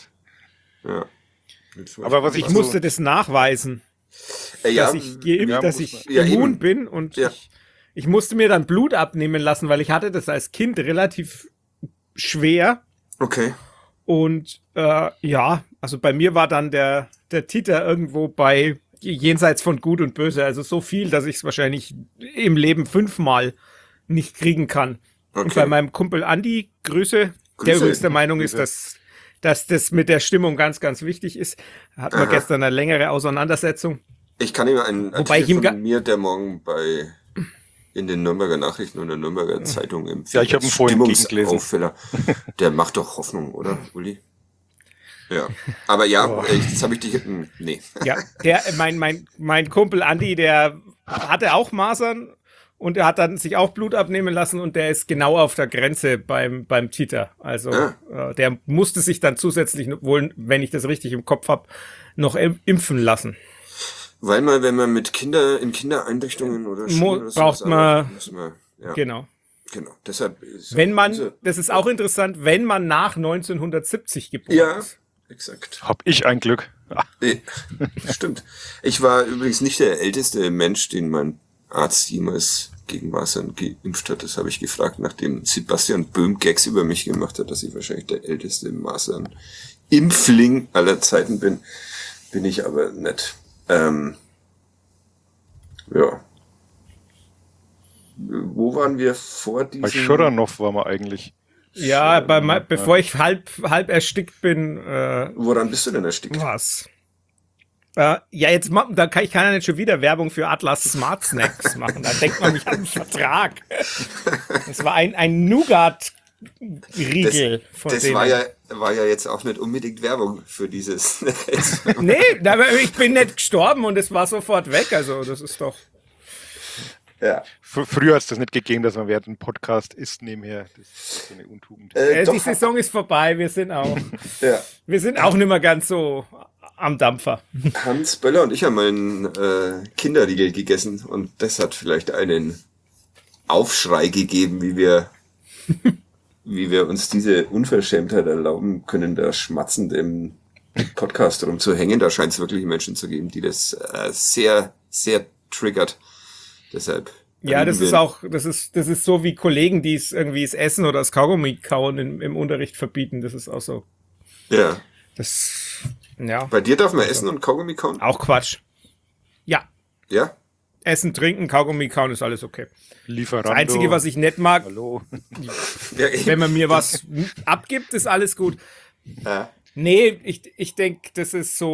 Aber was ich musste das nachweisen, dass ich immun bin, und ich musste mir dann Blut abnehmen lassen, weil ich hatte das als Kind relativ schwer. Okay. Und also bei mir war dann der Titer irgendwo bei jenseits von Gut und Böse, also so viel, dass ich es wahrscheinlich im Leben 5-mal nicht kriegen kann. Okay. Und bei meinem Kumpel Andi, Grüße, der übrigens der Meinung ist, dass das mit der Stimmung ganz, ganz wichtig ist. Hatten wir gestern eine längere Auseinandersetzung. Ich kann ihm einen Artikel von mir, der morgen in den Nürnberger Nachrichten und der Nürnberger Zeitung empfehlen. Ja, ich habe ihn vorhin gegengelesen. Der macht doch Hoffnung, oder, Uli? Ja, aber jetzt habe ich dich... Nee. Ja, mein Kumpel Andi, der hatte auch Masern und er hat dann sich auch Blut abnehmen lassen und der ist genau auf der Grenze beim Titer. Also der musste sich dann zusätzlich wohl, wenn ich das richtig im Kopf habe, noch impfen lassen. Weil wenn man mit in Kindereinrichtungen oder Schulen braucht man, Genau. Deshalb ist das ist auch interessant, wenn man nach 1970 geboren ist. Exakt. Hab ich ein Glück. Stimmt. Ich war übrigens nicht der älteste Mensch, den mein Arzt jemals gegen Masern geimpft hat. Das habe ich gefragt, nachdem Sebastian Böhm Gags über mich gemacht hat, dass ich wahrscheinlich der älteste Masern-Impfling aller Zeiten bin. Bin ich aber nicht. Wo waren wir vor diesem... Bei Schoranov waren wir eigentlich. Ja, bevor ich halb erstickt bin. Woran bist du denn erstickt? Was? Ich kann ja nicht schon wieder Werbung für Atlas Smart Snacks machen. Da denkt man nicht an den Vertrag. Das war ein Nougat-Riegel von denen. Das war ja jetzt auch nicht unbedingt Werbung für dieses. Nee, ich bin nicht gestorben und es war sofort weg. Also das ist doch... Ja. Früher hat es das nicht gegeben, dass man während einem Podcast isst nebenher. Das ist so eine Untugend. Die Saison ist vorbei, wir sind auch nicht mehr ganz so am Dampfer. Hans Böller und ich haben einen Kinderriegel gegessen und das hat vielleicht einen Aufschrei gegeben, wie wir uns diese Unverschämtheit erlauben können, da schmatzend im Podcast rumzuhängen. Da scheint es wirklich Menschen zu geben, die das sehr, sehr triggert. Deshalb. Ja, das ist so wie Kollegen, die es irgendwie das Essen oder das Kaugummi kauen im Unterricht verbieten. Das ist auch so. Ja. Bei dir darf man Essen und Kaugummi kauen? Auch Quatsch. Ja. Ja? Essen, trinken, Kaugummi kauen ist alles okay. Lieferando. Das Einzige, was ich nicht mag, wenn man mir was abgibt, ist alles gut. Nee, ich denke, das ist so,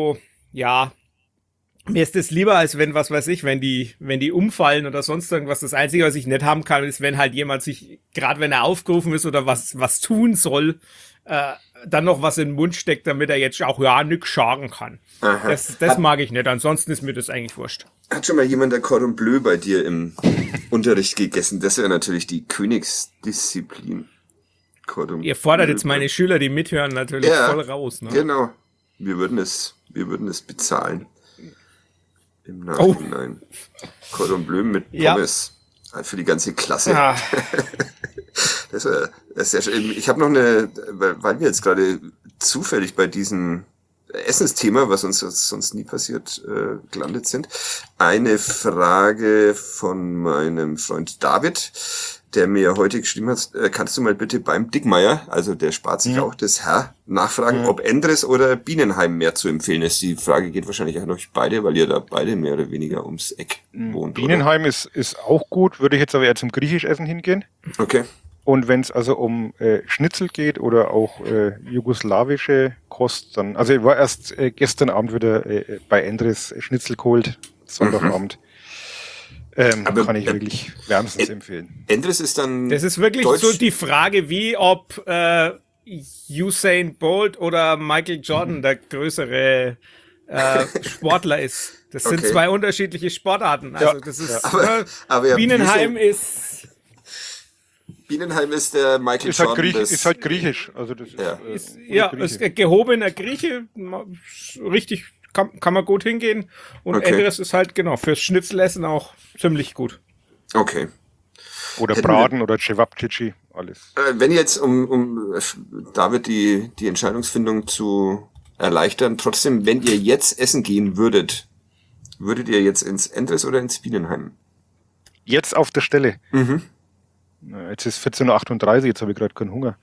Ja, mir ist es lieber, als wenn, was weiß ich, wenn die umfallen oder sonst irgendwas. Das Einzige, was ich nicht haben kann, ist, wenn halt jemand sich, gerade wenn er aufgerufen ist oder was tun soll, dann noch was in den Mund steckt, damit er jetzt auch nix sagen kann. Aha. Das mag ich nicht. Ansonsten ist mir das eigentlich wurscht. Hat schon mal jemand der Cordon Bleu bei dir im Unterricht gegessen? Das wäre natürlich die Königsdisziplin. Cordon Ihr fordert Bleu jetzt meine Schüler, die mithören, natürlich voll raus. Ne? Genau. Wir würden es bezahlen. Im Nachhinein. Cordon Bleu mit Pommes. Für die ganze Klasse. Ja. Das ist sehr schön. Ich habe noch weil wir jetzt gerade zufällig bei diesem Essensthema, was uns sonst nie passiert, gelandet sind, eine Frage von meinem Freund David, der mir heute geschrieben hat, kannst du mal bitte beim Dickmeier, also der spart sich auch das Herr, nachfragen, ob Endres oder Bienenheim mehr zu empfehlen ist. Die Frage geht wahrscheinlich an euch beide, weil ihr da beide mehr oder weniger ums Eck wohnt. Bienenheim ist auch gut, würde ich jetzt aber eher zum Griechischessen hingehen. Okay. Und wenn es also um Schnitzel geht oder auch jugoslawische Kost, dann, also ich war erst gestern Abend wieder bei Endres Schnitzel geholt, Sonntagabend. Aber kann ich wirklich wärmstens empfehlen. Endres ist dann. Das ist wirklich so die Frage, wie ob Usain Bolt oder Michael Jordan der größere Sportler ist. Das sind zwei unterschiedliche Sportarten. Also das ist aber Bienenheim ist der Michael Jordan. Ist halt griechisch. Also das ist ein gehobener Grieche. Richtig, kann man gut hingehen. Und Endres ist halt fürs Schnitzelessen auch ziemlich gut. Okay. Oder Braten oder Cevapcici, alles. Wenn jetzt, um David die Entscheidungsfindung zu erleichtern, trotzdem, wenn ihr jetzt essen gehen würdet ihr jetzt ins Endres oder ins Bienenheim? Jetzt auf der Stelle? Mhm. Jetzt ist 14:38 Uhr, jetzt habe ich gerade keinen Hunger.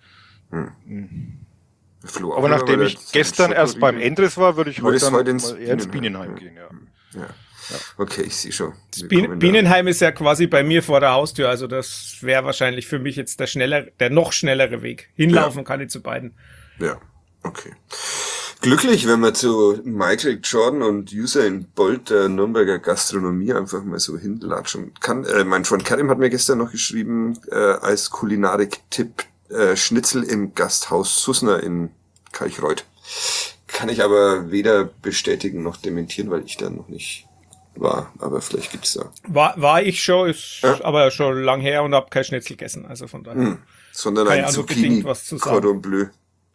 Aber nachdem ich gestern erst beim Endres war, würde ich heute ins Bienenheim gehen. Ja. Okay, ich sehe schon. Bienenheim ist ja quasi bei mir vor der Haustür, also das wäre wahrscheinlich für mich jetzt der noch schnellere Weg. Hinlaufen kann ich zu beiden. Ja, okay. Glücklich, wenn man zu Michael Jordan und Usain Bolt der Nürnberger Gastronomie einfach mal so hinlatschen kann. Mein Freund Karim hat mir gestern noch geschrieben, als Kulinarik-Tipp, Schnitzel im Gasthaus Sussner in Kalchreuth. Kann ich aber weder bestätigen noch dementieren, weil ich da noch nicht war. Aber vielleicht gibt's da. War ich schon, ist aber schon lang her und habe kein Schnitzel gegessen. Also von daher. Sondern ein Zucchini Cordon Bleu.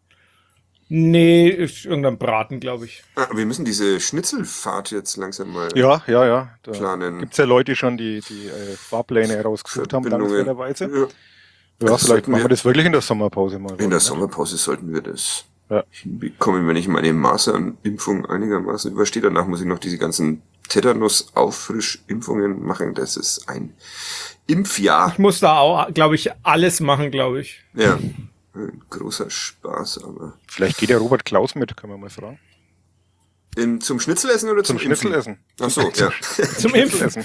Nee, ist irgendein Braten, glaube ich. Wir müssen diese Schnitzelfahrt jetzt langsam mal Ja. Da planen. Gibt's ja Leute schon, die Fahrpläne herausgesucht haben, dankenswerterweise. Ja, vielleicht machen wir das wirklich in der Sommerpause mal. In der Sommerpause sollten wir das hinbekommen, wenn ich meine Masernimpfung einigermaßen überstehe. Danach muss ich noch diese ganzen Tetanus-Auffrischimpfungen machen. Das ist ein Impfjahr. Ich muss da auch, glaube ich, alles machen, glaube ich. Ja. Ein großer Spaß, aber. Vielleicht geht der Robert Klaus mit, können wir mal fragen. Zum Schnitzelessen oder zum Schnitzelessen? Ach so, ja. Zum Impfen.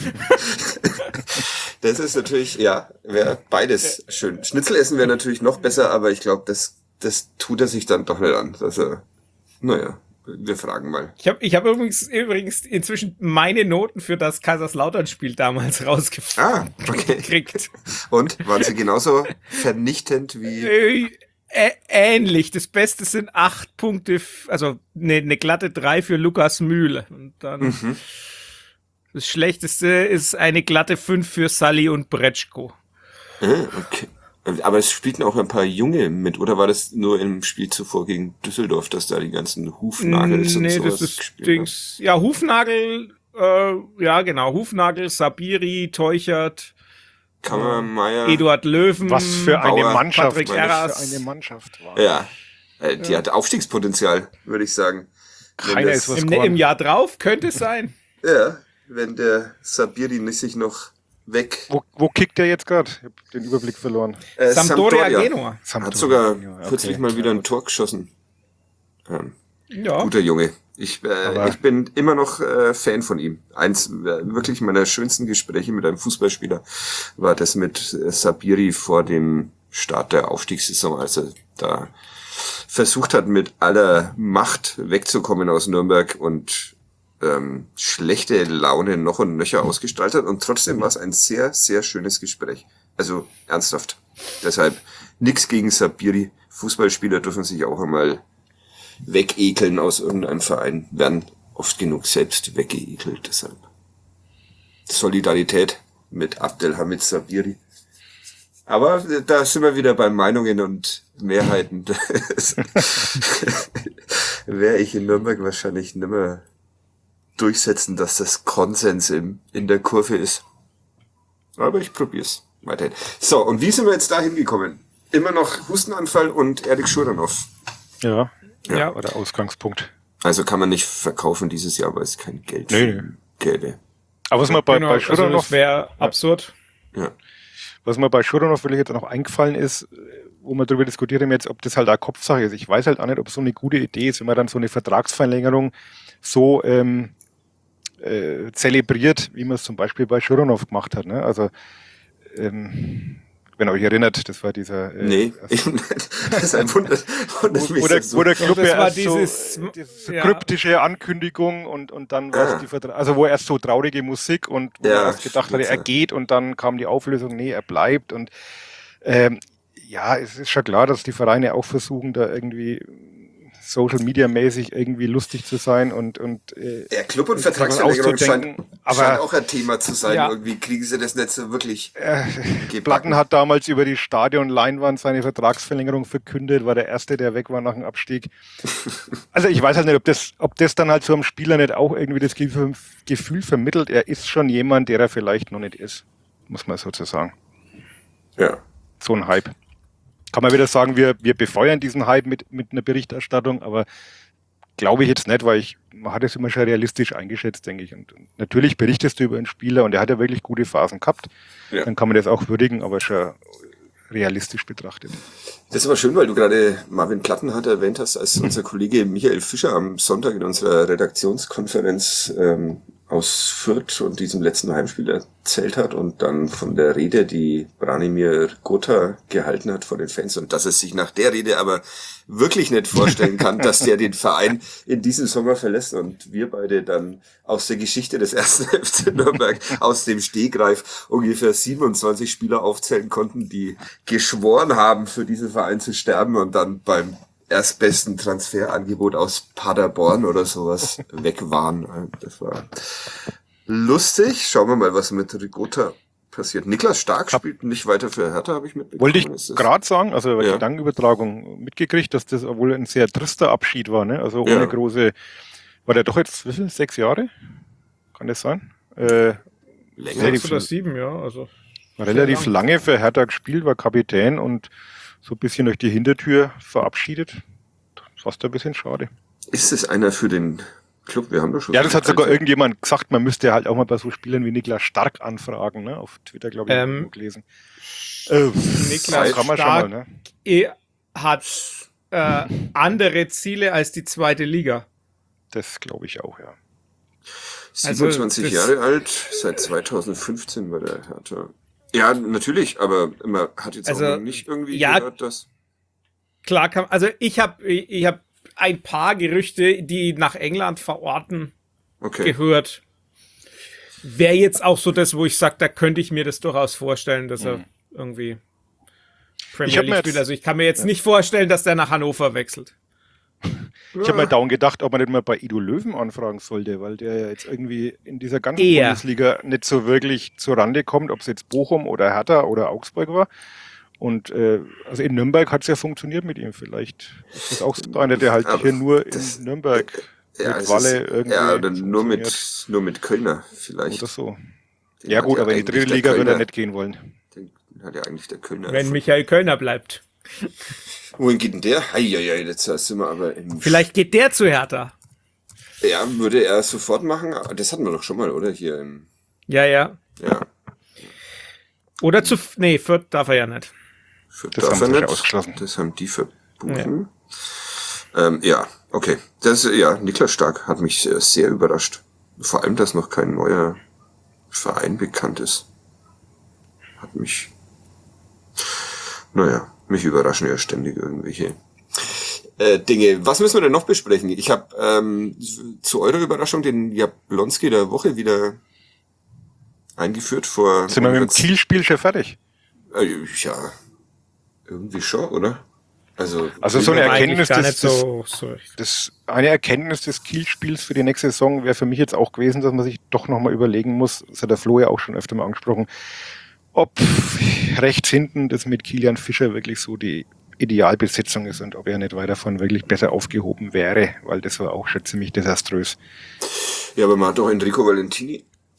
Das ist natürlich, wäre beides schön. Schnitzelessen wäre natürlich noch besser, aber ich glaube, das tut er sich dann doch nicht an. Wir fragen mal. Ich hab übrigens inzwischen meine Noten für das Kaiserslautern-Spiel damals rausgekriegt. Und? Waren sie genauso vernichtend wie... Ähnlich. Das Beste sind 8 Punkte, also eine glatte 3 für Lukas Mühle. Und dann das Schlechteste ist eine glatte 5 für Sully und Bretschko. Okay. Aber es spielten auch ein paar Junge mit, oder war das nur im Spiel zuvor gegen Düsseldorf, dass da die ganzen Hufnagels und sowas gespielt haben? Ja, Hufnagel, genau, Hufnagel, Sabiri, Teuchert, Kammermeier, Eduard Löwen, was für eine Mannschaft, Patrick Erras. Was für eine Mannschaft war. Ja, die hat Aufstiegspotenzial, würde ich sagen. Keiner ist was im Jahr drauf könnte es sein. Ja, wenn der Sabiri nicht sich noch weg. Wo kickt der jetzt gerade? Ich habe den Überblick verloren. Sampdoria Genua. Hat sogar kürzlich mal wieder ein Tor geschossen. Guter Junge. Ich bin immer noch Fan von ihm. Eins wirklich meiner schönsten Gespräche mit einem Fußballspieler war das mit Sabiri vor dem Start der Aufstiegssaison, als er da versucht hat, mit aller Macht wegzukommen aus Nürnberg und schlechte Laune noch und nöcher ausgestrahlt hat. Und trotzdem war es ein sehr, sehr schönes Gespräch. Also ernsthaft. Deshalb nix gegen Sabiri. Fußballspieler dürfen sich auch einmal wegekeln aus irgendeinem Verein. Werden oft genug selbst weggeekelt. Deshalb Solidarität mit Abdelhamid Sabiri. Aber da sind wir wieder bei Meinungen und Mehrheiten. Werde ich in Nürnberg wahrscheinlich nimmer durchsetzen, dass das Konsens in der Kurve ist. Aber ich probier's weiterhin. So, und wie sind wir jetzt da hingekommen? Immer noch Hustenanfall und Erik Schuranov. Ja, Ja. war der Ausgangspunkt. Also kann man nicht verkaufen dieses Jahr, weil es kein Geld gäbe. Aber was mir bei Schuranov, das wäre absurd. Ja. was mir bei Schuranov vielleicht jetzt noch eingefallen ist, wo wir darüber diskutiert haben jetzt, ob das halt eine Kopfsache ist. Ich weiß halt auch nicht, ob es so eine gute Idee ist, wenn man dann so eine Vertragsverlängerung so zelebriert, wie man es zum Beispiel bei Schuranov gemacht hat. Ne? Also wenn ihr euch erinnert, das war dieser... Nee, das ist ein Wunder. Wo der Club das ja war erst diese ja. kryptische Ankündigung und dann war es die Vertrag, also wo erst so traurige Musik und wo er erst gedacht hatte, er geht und dann kam die Auflösung, nee, er bleibt und ja, es ist schon klar, dass die Vereine auch versuchen, da irgendwie Social Media mäßig irgendwie lustig zu sein und Club und Vertragsverlängerung scheint aber auch ein Thema zu sein. Ja. Irgendwie kriegen sie das nicht so wirklich gebacken. Platten hat damals über die Stadionleinwand seine Vertragsverlängerung verkündet, war der Erste, der weg war nach dem Abstieg. Also ich weiß halt nicht, ob das dann halt so einem Spieler nicht auch irgendwie das Gefühl vermittelt, er ist schon jemand, der er vielleicht noch nicht ist, muss man sozusagen. Ja. So ein Hype. Kann man wieder sagen, wir befeuern diesen Hype mit einer Berichterstattung, aber glaube ich jetzt nicht, weil man hat es immer schon realistisch eingeschätzt, denke ich. Und natürlich berichtest du über einen Spieler und er hat ja wirklich gute Phasen gehabt. Ja. Dann kann man das auch würdigen, aber schon realistisch betrachtet. Das ist aber schön, weil du gerade Marvin Plattenhardt erwähnt hast, als unser Kollege Michael Fischer am Sonntag in unserer Redaktionskonferenz aus Fürth und diesem letzten Heimspiel erzählt hat und dann von der Rede, die Branimir Gota gehalten hat vor den Fans und dass er sich nach der Rede aber wirklich nicht vorstellen kann, dass der den Verein in diesem Sommer verlässt und wir beide dann aus der Geschichte des ersten FC Nürnberg aus dem Stegreif ungefähr 27 Spieler aufzählen konnten, die geschworen haben, für diesen Verein zu sterben und dann beim erstbesten Transferangebot aus Paderborn oder sowas weg waren. Das war lustig. Schauen wir mal, was mit Rigota passiert. Niklas Stark spielt nicht weiter für Hertha, habe ich mitbekommen. Wollte ich gerade sagen, also ja. Gedankenübertragung mitgekriegt, dass das wohl ein sehr trister Abschied war. Ne? Also ohne große, war der doch jetzt, wie viel, 6 Jahre? Kann das sein? Länger. 6 oder 7, ja. Also relativ lange für Hertha gespielt, war Kapitän und so ein bisschen durch die Hintertür verabschiedet. Fast ein bisschen schade. Ist es einer für den Club? Wir haben doch schon. Ja, das hat sogar irgendjemand gesagt, man müsste halt auch mal bei so Spielern wie Niklas Stark anfragen, ne? Auf Twitter, glaube ich, gelesen. Niklas kann man Stark schon mal, ne? Hat andere Ziele als die zweite Liga. Das glaube ich auch, ja. 27 Jahre alt, seit 2015 bei der Hertha. Ja, natürlich, aber man hat jetzt auch nicht irgendwie gehört, dass... Klar, also ich hab ein paar Gerüchte, die nach England verorten, gehört. Wäre jetzt auch so das, wo ich sage, da könnte ich mir das durchaus vorstellen, dass er irgendwie Premier League spielt. Also ich kann mir jetzt nicht vorstellen, dass der nach Hannover wechselt. Ich habe mir dauernd gedacht, ob man nicht mal bei Ido Löwen anfragen sollte, weil der ja jetzt irgendwie in dieser ganzen Bundesliga nicht so wirklich zur Rande kommt, ob es jetzt Bochum oder Hertha oder Augsburg war. Und also in Nürnberg hat es ja funktioniert mit ihm. Vielleicht ist das auch so einer, der halt hier nur in Nürnberg mit Walle irgendwie. Ja, oder nur mit Kölner vielleicht. Oder so. Ja gut, aber in die dritte Liga würde er nicht gehen wollen. Den hat ja eigentlich der Kölner. Wenn Michael Kölner bleibt. Wohin geht denn der? Heieiei, jetzt sind wir aber im... Vielleicht geht der zu Hertha. Ja, würde er sofort machen. Das hatten wir doch schon mal, oder? Hier im... Ja. Oder Fürth darf er ja nicht. Fürth darf er nicht. Ausgeschlossen. Das haben die verbunden. Ja, okay. Niklas Stark hat mich sehr überrascht. Vor allem, dass noch kein neuer Verein bekannt ist. Hat mich... Naja. Mich überraschen ja ständig irgendwelche Dinge. Was müssen wir denn noch besprechen? Ich habe zu eurer Überraschung den Jablonski der Woche wieder eingeführt vor... Sind wir mit dem Kiel-Spiel schon fertig? Ja, irgendwie schon, oder? Also so eine Erkenntnis, eine Erkenntnis des Kiel-Spiels für die nächste Saison wäre für mich jetzt auch gewesen, dass man sich doch nochmal überlegen muss, das hat der Flo ja auch schon öfter mal angesprochen, ob rechts hinten das mit Kilian Fischer wirklich so die Idealbesetzung ist und ob er nicht weiter davon wirklich besser aufgehoben wäre, weil das war auch schon ziemlich desaströs. Ja, aber man hat doch Enrico Valentini.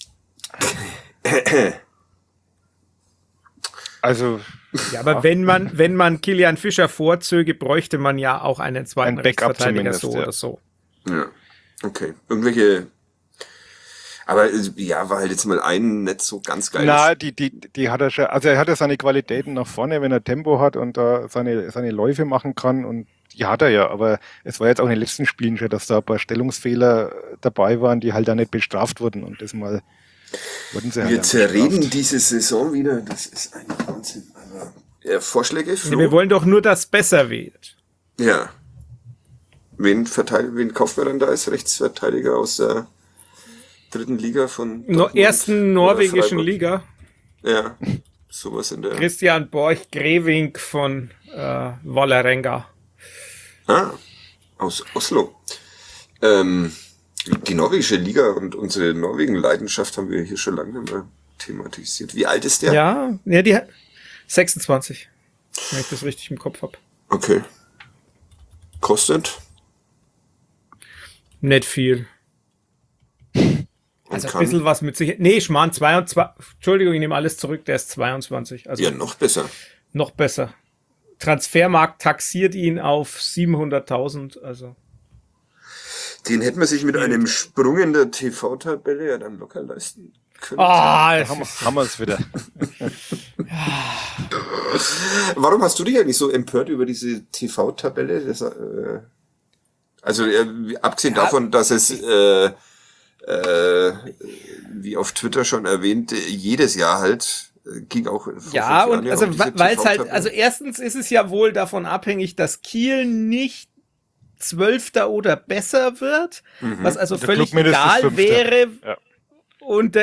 Also... Ja, aber wenn man Kilian Fischer vorzöge, bräuchte man ja auch einen zweiten Rechtsverteidiger so oder so. Ja, okay. Irgendwelche... Aber ja, war halt jetzt mal nicht so ganz geil. Na, die hat er schon, also er hat ja seine Qualitäten nach vorne, wenn er Tempo hat und da seine Läufe machen kann und die hat er ja, aber es war jetzt auch in den letzten Spielen schon, dass da ein paar Stellungsfehler dabei waren, die halt da nicht bestraft wurden und das mal wurden sie halt. Wir zerreden diese Saison wieder, das ist ein Wahnsinn. Aber Vorschläge? Flo? Wir wollen doch nur, dass besser wird. Ja. Wen kauft man dann da als Rechtsverteidiger aus der dritten Liga von ersten norwegischen Liga? Ja, sowas in der... Christian Borch-Grevink von Vålerenga. Aus Oslo. Die norwegische Liga und unsere Norwegen-Leidenschaft haben wir hier schon lange nicht mehr thematisiert. Wie alt ist der? Ja, die 26, wenn ich das richtig im Kopf habe. Okay. Kostet? Nicht viel. Also ein bisschen was mit sich. Nee, Schmarrn, 22. Entschuldigung, ich nehme alles zurück, der ist 22. Also ja, noch besser. Noch besser. Transfermarkt taxiert ihn auf 700.000, also. Den hätte man sich mit einem Sprung in der TV-Tabelle ja dann locker leisten können. Haben wir es wieder. Warum hast du dich eigentlich so empört über diese TV-Tabelle? Abgesehen davon, dass es wie auf Twitter schon erwähnt, jedes Jahr halt ging auch. Ja, und also weil es halt, also erstens ist es ja wohl davon abhängig, dass Kiel nicht 12. oder besser wird, was also völlig egal wäre. Ja. Und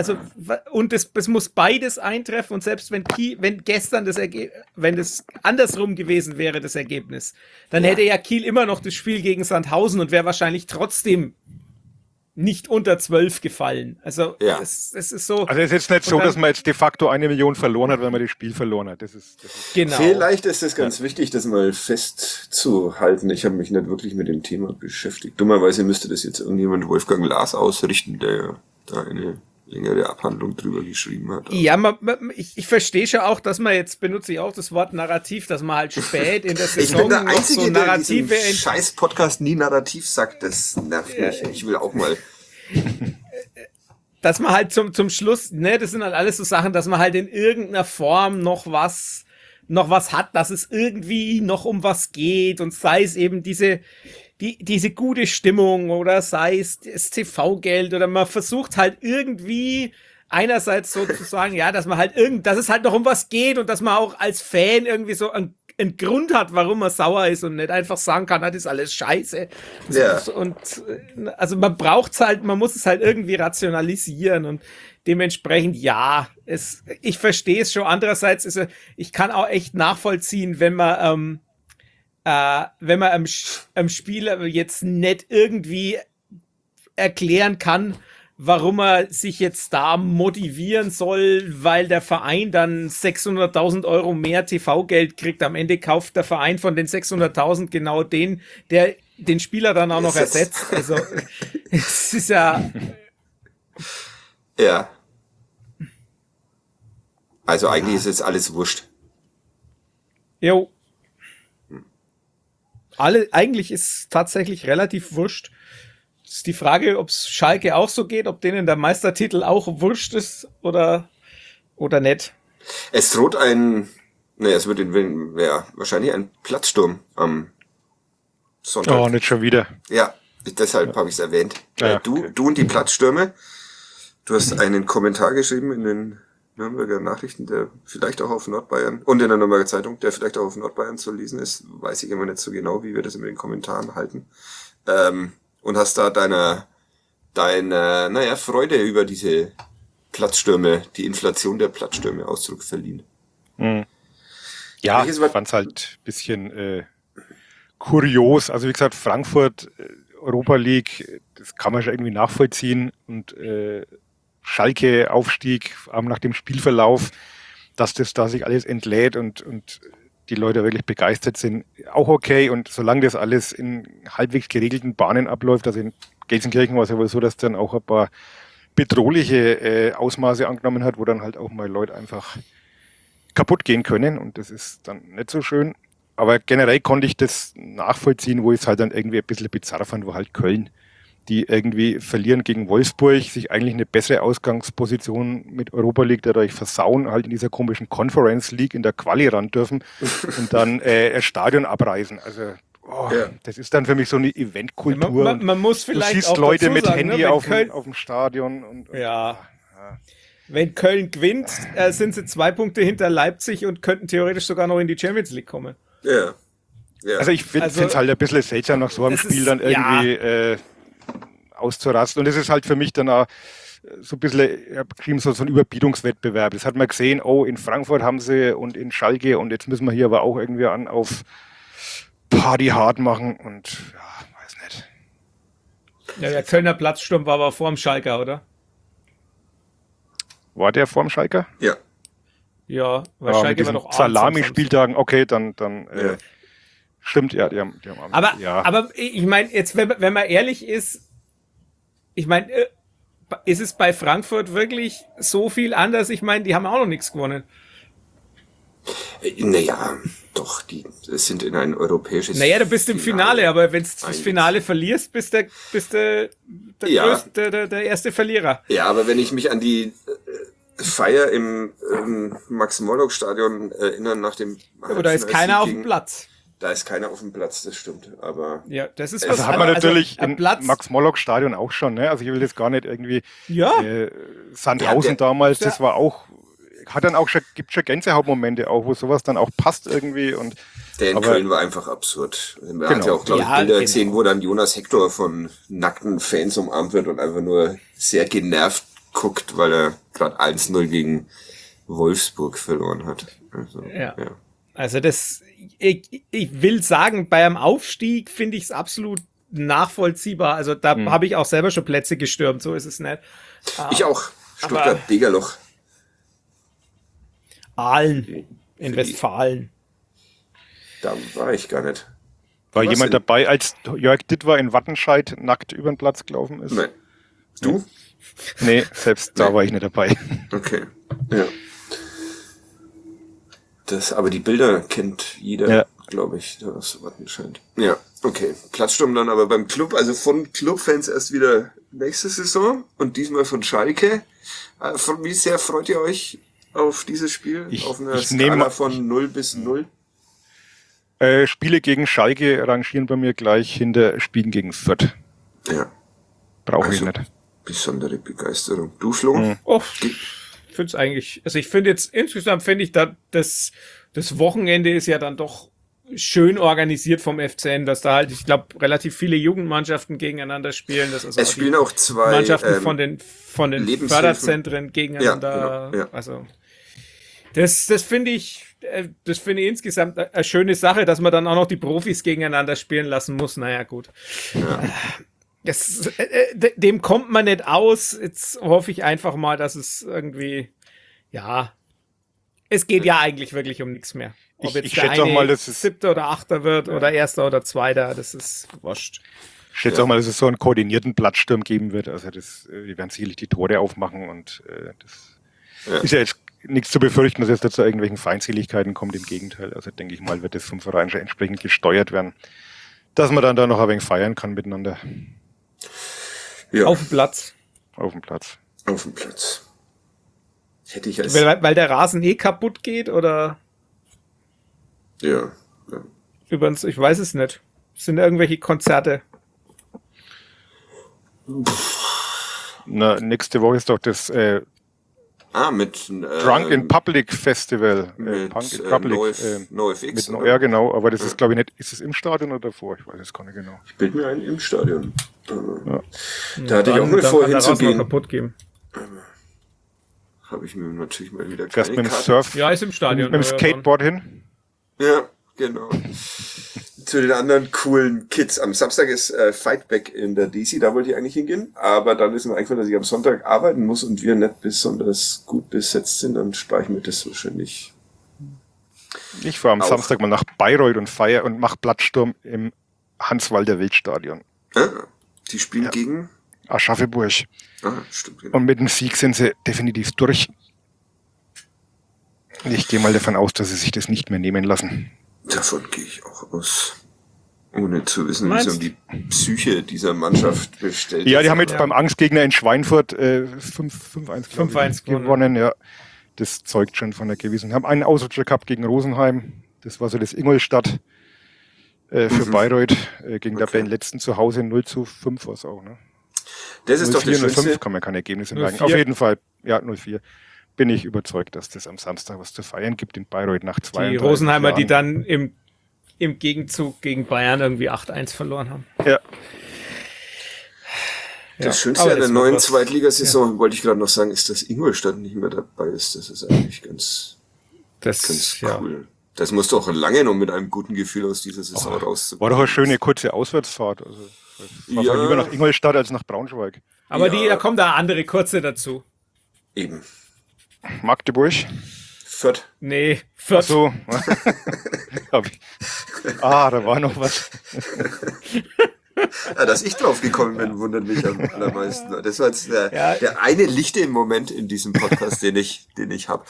es muss beides eintreffen und selbst wenn gestern wenn das andersrum gewesen wäre, das Ergebnis, dann hätte ja Kiel immer noch das Spiel gegen Sandhausen und wäre wahrscheinlich trotzdem nicht unter 12 gefallen. Also es ist so. Also es ist jetzt nicht so, dass man jetzt de facto 1 Million verloren hat, weil man das Spiel verloren hat. Das ist genau. Vielleicht ist es ganz wichtig, das mal festzuhalten. Ich habe mich nicht wirklich mit dem Thema beschäftigt. Dummerweise müsste das jetzt irgendjemand Wolfgang Lars ausrichten, der da eine längere Abhandlung drüber geschrieben hat. Ja, ich verstehe schon auch, dass man jetzt benutze ich auch das Wort Narrativ, dass man halt spät in der Saison ich bin der Einzige, noch so Narrative der in Scheiß-Podcast nie Narrativ sagt. Das nervt mich. Ich will auch mal. Dass man halt zum Schluss, ne, das sind halt alles so Sachen, dass man halt in irgendeiner Form noch was hat, dass es irgendwie noch um was geht und sei es eben diese gute Stimmung oder sei es das TV-Geld oder man versucht halt irgendwie einerseits so zu sagen, ja, dass man halt dass es halt noch um was geht und dass man auch als Fan irgendwie so einen Grund hat, warum man sauer ist und nicht einfach sagen kann, das ist alles scheiße. Ja. Und also man muss es halt irgendwie rationalisieren und dementsprend, ja, ich verstehe es schon. Andererseits ich kann auch echt nachvollziehen, wenn man am Spieler jetzt nicht irgendwie erklären kann, warum er sich jetzt da motivieren soll, weil der Verein dann 600.000 Euro mehr TV-Geld kriegt. Am Ende kauft der Verein von den 600.000 genau den, der den Spieler dann auch noch ersetzt. Also es ist ja... Ja. Also eigentlich ist jetzt alles wurscht. Jo. Eigentlich ist tatsächlich relativ wurscht. Es ist die Frage, ob es Schalke auch so geht, ob denen der Meistertitel auch wurscht ist oder nicht. Es droht wahrscheinlich ein Platzsturm am Sonntag. Oh, nicht schon wieder. Ja, deshalb habe ich es erwähnt. Ja, du und die Platzstürme. Du hast einen Kommentar geschrieben in den Nürnberger Nachrichten, der vielleicht auch auf Nordbayern und in der Nürnberger Zeitung, der vielleicht auch auf Nordbayern zu lesen ist, weiß ich immer nicht so genau, wie wir das in den Kommentaren halten. Und hast da deiner Freude über diese Platzstürme, die Inflation der Platzstürme Ausdruck verliehen. Mhm. Ja, ich fand es halt ein bisschen kurios. Also wie gesagt, Frankfurt, Europa League, das kann man schon irgendwie nachvollziehen. Und Schalke, Aufstieg, nach dem Spielverlauf, dass das da sich alles entlädt und die Leute wirklich begeistert sind, auch okay. Und solange das alles in halbwegs geregelten Bahnen abläuft, also in Gelsenkirchen war es ja wohl so, dass dann auch ein paar bedrohliche Ausmaße angenommen hat, wo dann halt auch mal Leute einfach kaputt gehen können. Und das ist dann nicht so schön. Aber generell konnte ich das nachvollziehen, wo ich es halt dann irgendwie ein bisschen bizarr fand, wo halt Köln, die irgendwie verlieren gegen Wolfsburg, sich eigentlich eine bessere Ausgangsposition mit Europa League dadurch versauen, halt in dieser komischen Conference League in der Quali ran dürfen und dann das Stadion abreißen. Also das ist dann für mich so eine Eventkultur. Man muss vielleicht du siehst auch Leute dazu mit sagen, Handy ne, auf dem Stadion. Und Wenn Köln gewinnt, sind sie 2 Punkte hinter Leipzig und könnten theoretisch sogar noch in die Champions League kommen. Ja. Also ich finde es halt ein bisschen seltsam, nach so einem Spiel dann irgendwie auszurasten. Und das ist halt für mich dann auch so ein bisschen so ein Überbietungswettbewerb. Das hat man gesehen, in Frankfurt haben sie und in Schalke und jetzt müssen wir hier aber auch irgendwie auf Party hart machen und weiß nicht. Ja, der Kölner Platzsturm war aber vor dem Schalker, oder? War der vorm Schalker? Ja. Ja, weil Schalke war doch Salami-Spieltagen, okay, dann stimmt, ja, die haben aber ich meine, jetzt, wenn man ehrlich ist, ich meine, ist es bei Frankfurt wirklich so viel anders? Ich meine, die haben auch noch nichts gewonnen. Naja, doch, die sind in ein europäisches Naja, du bist im Finale, aber wenn du das Finale verlierst, bist du der erste Verlierer. Ja, aber wenn ich mich an die Feier im Max-Morlock-Stadion erinnere nach dem aber da ist keiner auf dem Platz. Da ist keiner auf dem Platz, das stimmt. Aber ja, das ist was. Das hat man natürlich im Max-Morlock-Stadion auch schon, ne? Also ich will das gar nicht irgendwie. Sandhausen damals, das war auch. Gibt schon Gänsehautmomente auch, wo sowas dann auch passt irgendwie. Der in Köln war einfach absurd. Man hat ja auch, glaube ich, Bilder gesehen, wo dann Jonas Hector von nackten Fans umarmt wird und einfach nur sehr genervt guckt, weil er gerade 1-0 gegen Wolfsburg verloren hat. Also ich will sagen, bei einem Aufstieg finde ich es absolut nachvollziehbar. Also da habe ich auch selber schon Plätze gestürmt, so ist es nicht. Ich auch. Stuttgart-Degerloch. Aalen in Westfalen. Da war ich gar nicht. War jemand dabei, als Jörg Dittwer in Wattenscheid nackt über den Platz gelaufen ist? Nein. Du? Nee, selbst da war ich nicht dabei. Okay, ja. Aber die Bilder kennt jeder, glaube ich, der aus Wattenscheid. Ja, okay. Platzsturm dann aber beim Club, also von Clubfans erst wieder nächste Saison und diesmal von Schalke. Wie sehr freut ihr euch auf dieses Spiel? Auf einer Skala von 0 bis 0? Spiele gegen Schalke rangieren bei mir gleich hinter Spielen gegen Fürth. Ja. Brauche ich nicht. Besondere Begeisterung. Du, Flo? Ich finde es eigentlich, also ich finde jetzt, insgesamt finde ich, das Wochenende ist ja dann doch schön organisiert vom FCN, dass da halt, ich glaube, relativ viele Jugendmannschaften gegeneinander spielen. Dass also es spielen auch 2 Mannschaften von den Förderzentren gegeneinander. Ja. Also das finde ich insgesamt eine schöne Sache, dass man dann auch noch die Profis gegeneinander spielen lassen muss. Naja, gut. Ja. Dem kommt man nicht aus. Jetzt hoffe ich einfach mal, dass es irgendwie, es geht ja eigentlich wirklich um nichts mehr. Ob jetzt der eine 7. oder 8. wird oder 1. oder 2. Das ist wurscht. Ich schätze auch mal, dass es so einen koordinierten Plattsturm geben wird. Also wir werden sicherlich die Tore aufmachen und das ist ja jetzt nichts zu befürchten, dass es jetzt zu irgendwelchen Feindseligkeiten kommt. Im Gegenteil. Also denke ich mal, wird das vom Verein schon entsprechend gesteuert werden, dass man dann da noch ein wenig feiern kann miteinander. Ja. Auf dem Platz. Auf dem Platz. Hätte ich als weil der Rasen kaputt geht oder? Ja. Übrigens, ich weiß es nicht. Sind irgendwelche Konzerte? Na, nächste Woche ist doch das Mit Drunk in Public Festival. mit Punk in Public. NoFX. Ja, genau, aber das ist, glaube ich, nicht. Ist es im Stadion oder davor? Ich weiß es gar nicht genau. Ich bilde mir ein, im Stadion. Ja. Da hatte ich auch mal vor, hinzugehen. Kaputt geben. Habe ich mir natürlich mal wieder Fährst keine mit dem Karte. Surf, Ja, ist im Stadion. mit dem Skateboard hin. Ja, genau. Zu den anderen coolen Kids. Am Samstag ist Fightback in der DC, da wollte ich eigentlich hingehen. Aber dann ist mir eingefallen, dass ich am Sonntag arbeiten muss und wir nicht besonders gut besetzt sind. Dann spare ich mir das wahrscheinlich. Ich fahre am Auch. Samstag mal nach Bayreuth und feiere und mache Blattsturm im Hans-Walter-Wild-Stadion. Die spielen gegen... Aschaffenburg. Stimmt. Genau. Und mit dem Sieg sind sie definitiv durch. Ich gehe mal davon aus, dass sie sich das nicht mehr nehmen lassen. Davon gehe ich auch aus. Ohne zu wissen, wie Meinst es um die Psyche dieser Mannschaft bestellt Ja, ist. die haben jetzt Ja. beim Angstgegner in Schweinfurt 5-1 5-1 gewonnen. Ja. Das zeugt schon von der gewissen. Haben einen Ausrutscher gehabt gegen Rosenheim. Das war so das Ingolstadt für Bayreuth. Gegen der letzten zu Hause 0-5 war es auch. Ne? Das ist doch das 0-4, 0-5 Schönste. kann man keine Ergebnisse 0-4. sagen. Auf jeden Fall, ja, 0-4. Bin ich überzeugt, dass das am Samstag was zu feiern gibt in Bayreuth nach 2 Die Rosenheimer, die dann im Gegenzug gegen Bayern irgendwie 8-1 verloren haben. Ja, Das Schönste aber an der das neuen wird was. Zweitligasaison, wollte ich gerade noch sagen, ist, dass Ingolstadt nicht mehr dabei ist. Das ist eigentlich ganz Das, ja. cool. Das musst du auch lange noch mit einem guten Gefühl aus dieser Saison rauszukommen. war doch eine schöne kurze Auswärtsfahrt. Also, ich war lieber nach Ingolstadt als nach Braunschweig. Aber Ja. da kommt da andere kurze dazu. Eben. Magdeburg. Fürth. Nee, Fürth. So. Da war noch was. Dass ich drauf gekommen bin, wundert mich am allermeisten. Das war jetzt Ja. der eine lichte Moment in diesem Podcast, den ich habe.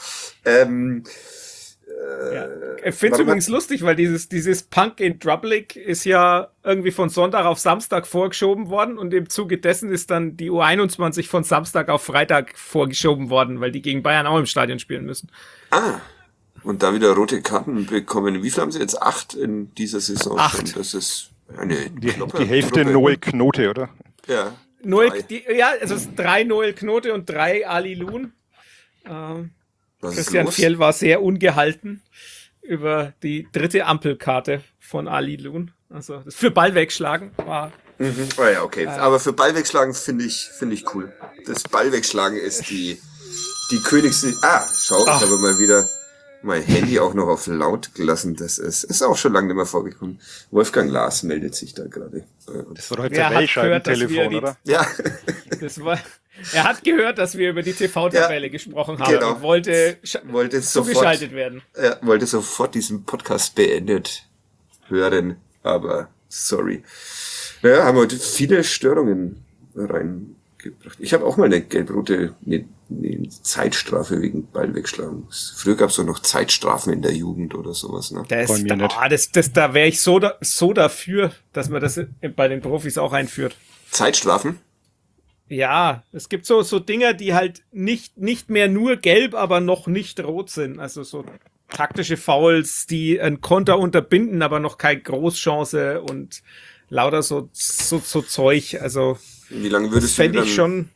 Ich finde es übrigens lustig, weil dieses Punk in Drublic ist ja irgendwie von Sonntag auf Samstag vorgeschoben worden und im Zuge dessen ist dann die U21 von Samstag auf Freitag vorgeschoben worden, weil die gegen Bayern auch im Stadion spielen müssen. Und da wieder rote Karten bekommen. Wie viel haben sie jetzt? 8 in dieser Saison 8. schon? Das ist eine Die Knappe Hälfte Gruppe. Noel Knote, oder? Ja. 0, Drei. also es ist 3 Noel Knote und 3 Ali Lun. Was ist Christian los? Fjell war sehr ungehalten über die dritte Ampelkarte von Ali Lun. Also das für Ball wegschlagen war. Ja, okay. Aber für Ball wegschlagen finde ich cool. Das Ball wegschlagen ist die Königs... schau, ich habe mal wieder mein Handy auch noch auf laut gelassen. Das ist auch schon lange nicht mehr vorgekommen. Wolfgang Lars meldet sich da gerade. Das war doch jetzt Wer ein hat gehört, dass wir Wählscheibentelefon, oder? Ja, Er hat gehört, dass wir über die TV-Tabelle gesprochen haben genau. und wollte zugeschaltet werden. wollte sofort diesen Podcast beendet hören, aber sorry. Naja, haben heute viele Störungen reingebracht. Ich habe auch mal eine gelb-rote eine Zeitstrafe wegen Ball wegschlagen. Früher gab es doch noch Zeitstrafen in der Jugend oder sowas. Ne? Bei mir nicht. Da wäre ich so dafür, dass man das bei den Profis auch einführt. Zeitstrafen? Ja, es gibt so Dinger, die halt nicht mehr nur gelb, aber noch nicht rot sind. Also so taktische Fouls, die ein Konter unterbinden, aber noch keine Großchance und lauter so Zeug. Also Wie lange das würdest du fände dann... ich schon...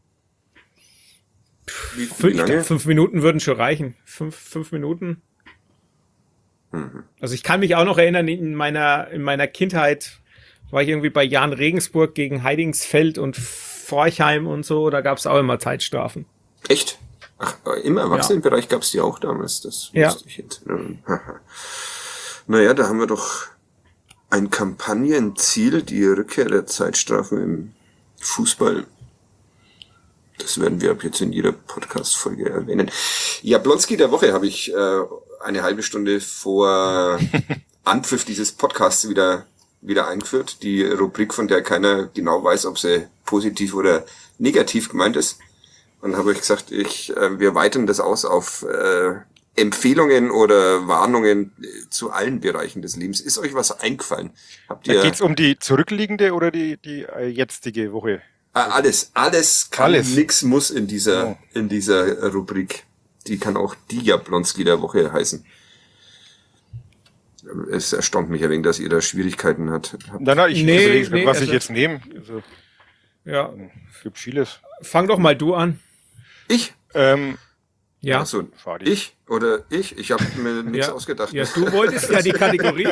Wie lange? 5 Minuten würden schon reichen. 5 Minuten. Also ich kann mich auch noch erinnern, in meiner Kindheit war ich irgendwie bei Jan Regensburg gegen Heidingsfeld und Forchheim und so, da gab es auch immer Zeitstrafen. Echt? Ach, im Erwachsenenbereich gab es die auch damals, das wusste ich jetzt. Naja, da haben wir doch ein Kampagnenziel, die Rückkehr der Zeitstrafen im Fußball. Das werden wir ab jetzt in jeder Podcast-Folge erwähnen. Jablonski der Woche habe ich eine halbe Stunde vor Anpfiff dieses Podcasts wieder eingeführt. Die Rubrik, von der keiner genau weiß, ob sie positiv oder negativ gemeint ist. Und habe ich gesagt, wir weiten das aus auf Empfehlungen oder Warnungen zu allen Bereichen des Lebens. Ist euch was eingefallen? Habt ihr... Geht es um die zurückliegende oder die jetzige Woche? Alles kann, Alles. nix muss in dieser Rubrik. Die kann auch die Jablonski der Woche heißen. Es erstaunt mich ein wenig, dass ihr da Schwierigkeiten habt. Nein, ich Nee, überlege, was also- ich jetzt nehme. Also, Ja, es gibt vieles. fang doch mal du an. Ich? Ja. Also, ich habe mir nichts ausgedacht. Ja, du wolltest ja die Kategorie.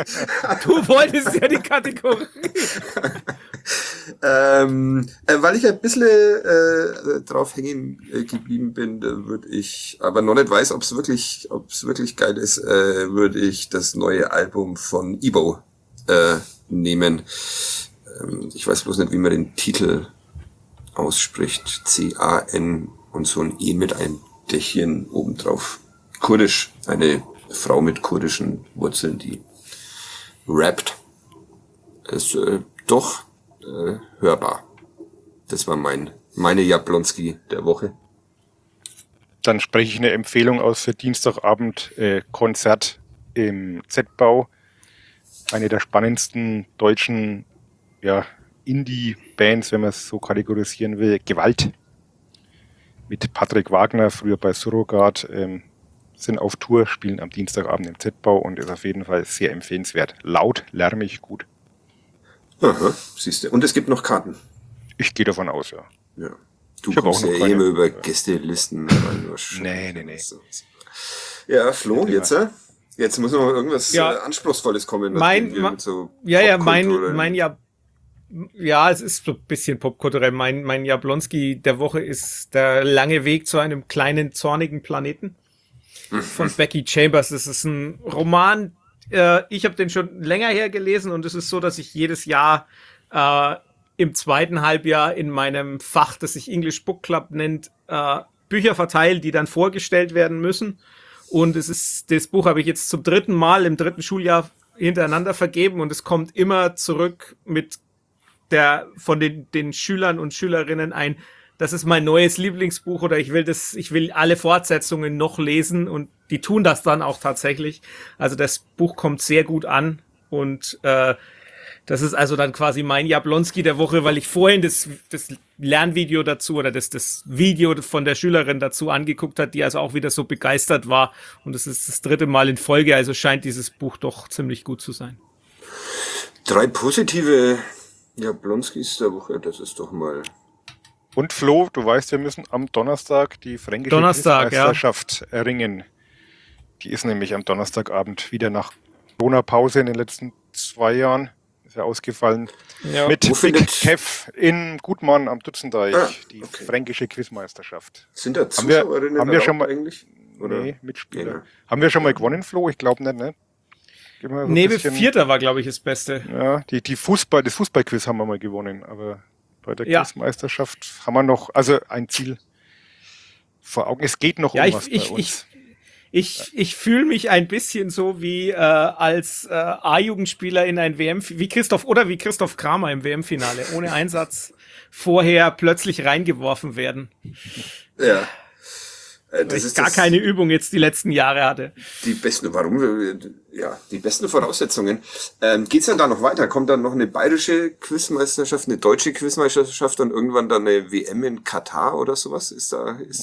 Weil ich ein bisschen drauf hängen geblieben bin, würde ich, aber noch nicht weiß, ob es wirklich geil ist, würde ich das neue Album von Ebo nehmen. Ich weiß bloß nicht, wie man den Titel ausspricht. C-A-N und so ein E mit einem Dächchen obendrauf. Kurdisch, eine Frau mit kurdischen Wurzeln, die rappt. Ist doch hörbar. Das war meine Jablonski der Woche. Dann spreche ich eine Empfehlung aus für Dienstagabend Konzert im Z-Bau. Eine der spannendsten deutschen Indie-Bands, wenn man es so kategorisieren will. Gewalt. Mit Patrick Wagner, früher bei Surrogat, sind auf Tour, spielen am Dienstagabend im Z-Bau und ist auf jeden Fall sehr empfehlenswert. Laut, lärmig, gut. Aha, siehst du. Und es gibt noch Karten. Ich gehe davon aus, ja. Ja. Du kommst ja immer über Gästelisten. Nee. Ja, Flo, jetzt muss noch irgendwas Anspruchsvolles kommen. Es ist so ein bisschen popkulturell. Mein Jablonski der Woche ist der lange Weg zu einem kleinen, zornigen Planeten von Becky Chambers. Das ist ein Roman, ich habe den schon länger her gelesen und es ist so, dass ich jedes Jahr im zweiten Halbjahr in meinem Fach, das sich English Book Club nennt, Bücher verteile, die dann vorgestellt werden müssen. Und das Buch habe ich jetzt zum 3. Mal im 3. Schuljahr hintereinander vergeben und es kommt immer zurück mit von den Schülern und Schülerinnen das ist mein neues Lieblingsbuch oder ich will alle Fortsetzungen noch lesen und die tun das dann auch tatsächlich. Also das Buch kommt sehr gut an und das ist also dann quasi mein Jablonski der Woche, weil ich vorhin das Lernvideo dazu oder das Video von der Schülerin dazu angeguckt hat, die also auch wieder so begeistert war und es ist das 3. Mal in Folge, also scheint dieses Buch doch ziemlich gut zu sein. 3 positive Jablonskis der Woche, das ist doch mal... Und Flo, du weißt, wir müssen am Donnerstag die fränkische Quizmeisterschaft erringen. Die ist nämlich am Donnerstagabend wieder nach Corona-Pause in den letzten 2 Jahren. Ist ja ausgefallen. Ja. Mit Big Kev in Gutmann am Dutzendeich. Die fränkische Quizmeisterschaft. Sind da Zuschauerinnen haben wir schon mal eigentlich? Oder? Nee, Mitspieler. Ja. Haben wir schon mal gewonnen, Flo? Ich glaube nicht, ne? Nee, 4. war, glaube ich, das Beste. Ja, das Fußballquiz haben wir mal gewonnen, aber bei der Quizmeisterschaft haben wir noch, also ein Ziel vor Augen. Es geht noch um was bei uns. Ich fühle mich ein bisschen so wie als A-Jugendspieler in ein wie Christoph Kramer im WM-Finale, ohne Einsatz vorher plötzlich reingeworfen werden. Ja. Weil ich gar keine Übung jetzt die letzten Jahre hatte. Die besten Voraussetzungen. Geht's dann da noch weiter? Kommt dann noch eine bayerische Quizmeisterschaft, eine deutsche Quizmeisterschaft und irgendwann dann eine WM in Katar oder sowas? Ist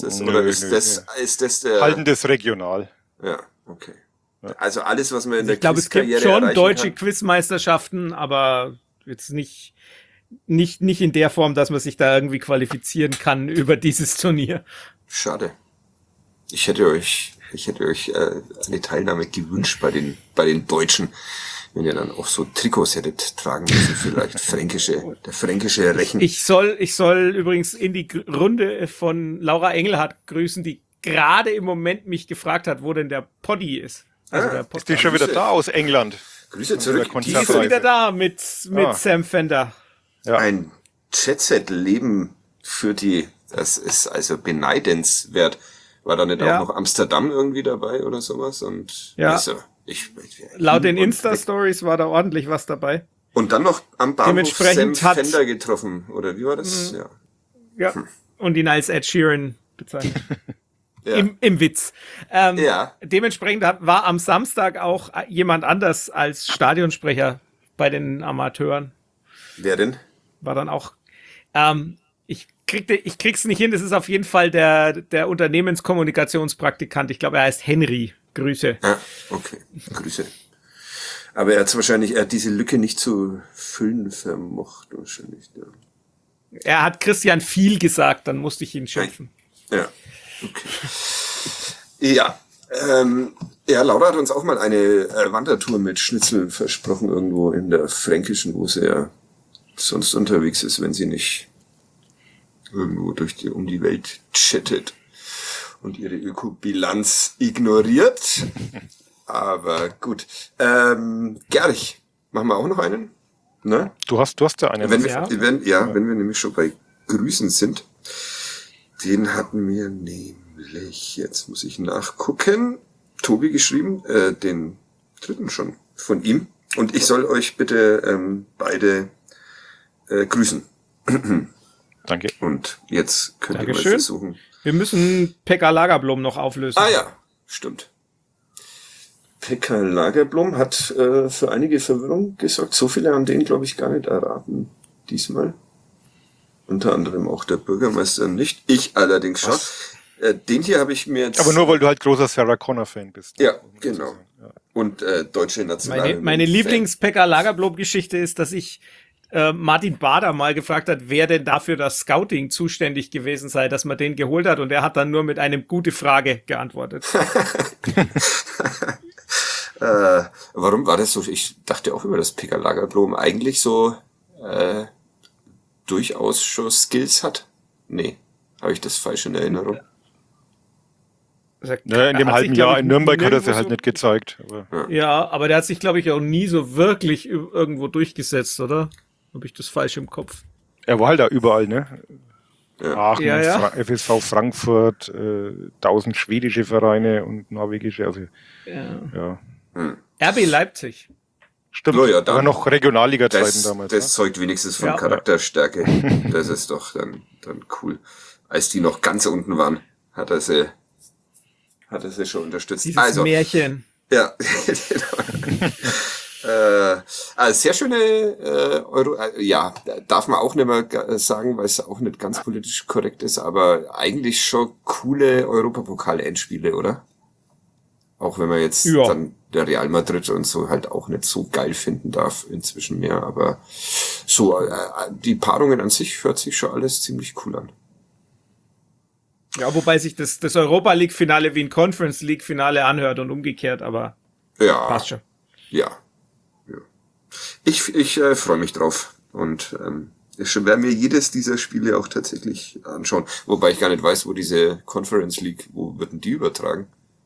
das der... Haltendes regional. Ja, okay. Ja. Also alles, was man in der Ich glaube, es gibt schon deutsche Quizmeisterschaften, aber jetzt nicht in der Form, dass man sich da irgendwie qualifizieren kann über dieses Turnier. Schade. Ich hätte euch eine Teilnahme gewünscht bei den Deutschen, wenn ihr dann auch so Trikots hättet tragen müssen, vielleicht der fränkische Rechen. Ich soll übrigens in die Runde von Laura Engelhardt grüßen, die gerade im Moment mich gefragt hat, wo denn der Poddy ist. Also ist die schon wieder da aus England? Grüße zurück. Die ist wieder da mit Sam Fender. Ja. Ein Jet-Set-Leben für die, das ist also beneidenswert. War da nicht auch noch Amsterdam irgendwie dabei oder sowas? Und laut den Insta-Stories war da ordentlich was dabei. Und dann noch am Bahnhof Sam Fender getroffen, oder wie war das? Ja. Und ihn als Ed Sheeran bezeichnet. Im Witz. Dementsprechend war am Samstag auch jemand anders als Stadionsprecher bei den Amateuren. Wer denn? War dann auch... Ich krieg's nicht hin, das ist auf jeden Fall der Unternehmenskommunikationspraktikant. Ich glaube, er heißt Henry. Grüße. Ah, okay. Grüße. Aber er hat diese Lücke nicht zu füllen vermocht, wahrscheinlich. Ja. Er hat Christian viel gesagt, dann musste ich ihn schimpfen. Ja, okay. Ja, Laura hat uns auch mal eine Wandertour mit Schnitzel versprochen, irgendwo in der Fränkischen, wo sie ja sonst unterwegs ist, wenn sie nicht irgendwo um die Welt chattet und ihre Ökobilanz ignoriert. Aber gut. Gerich, machen wir auch noch einen? Ne? Du hast ja einen. Wenn wir nämlich schon bei Grüßen sind, den hatten wir nämlich, jetzt muss ich nachgucken, Tobi geschrieben, den dritten schon von ihm. Und ich soll euch bitte beide grüßen. Danke. Und jetzt könnt ihr mal Dankeschön. versuchen. Wir müssen Pekka Lagerblom noch auflösen. Ah ja, stimmt. Pekka Lagerblom hat für einige Verwirrung gesorgt. So viele haben den, glaube ich, gar nicht erraten diesmal. Unter anderem auch der Bürgermeister nicht. Ich allerdings schon. Den hier habe ich mir jetzt... Aber nur, weil du halt großer Sarah Connor-Fan bist. Ja, genau. Ja. Und deutsche National. Meine Lieblings-Pekka Lagerblom-Geschichte ist, dass ich Martin Bader mal gefragt hat, wer denn dafür das Scouting zuständig gewesen sei, dass man den geholt hat. Und er hat dann nur mit einem gute Frage geantwortet. Warum war das so? Ich dachte auch über das Pekka Lagerblom eigentlich so durchaus schon Skills hat. Nee, habe ich das falsch in Erinnerung? Ja, in dem halben Jahr in Nürnberg hat er sie halt nicht gezeigt. Aber ja, aber der hat sich, glaube ich, auch nie so wirklich irgendwo durchgesetzt, oder? Habe ich das falsch im Kopf? Er war halt da überall, ne? Ja. Aachen, Ja. FSV Frankfurt, 1000 schwedische Vereine und norwegische, also ja. RB Leipzig. Stimmt, Oh ja, dann- aber noch Regionalliga-Zeiten damals. Das zeugt wenigstens von Ja. Charakterstärke. Das ist doch dann cool. Als die noch ganz unten waren, hat er sie schon unterstützt. Dieses Märchen. Ja, also sehr schöne darf man auch nicht mehr sagen, weil es auch nicht ganz politisch korrekt ist, aber eigentlich schon coole Europapokal-Endspiele, oder? Auch wenn man jetzt dann der Real Madrid und so halt auch nicht so geil finden darf inzwischen mehr, aber so die Paarungen an sich hört sich schon alles ziemlich cool an. Ja, wobei sich das Europa League-Finale wie ein Conference League-Finale anhört und umgekehrt, aber Ja. passt schon. Ja. Ich freue mich drauf und ich werde mir jedes dieser Spiele auch tatsächlich anschauen. Wobei ich gar nicht weiß, wo diese Conference League, wo wird denn die übertragen?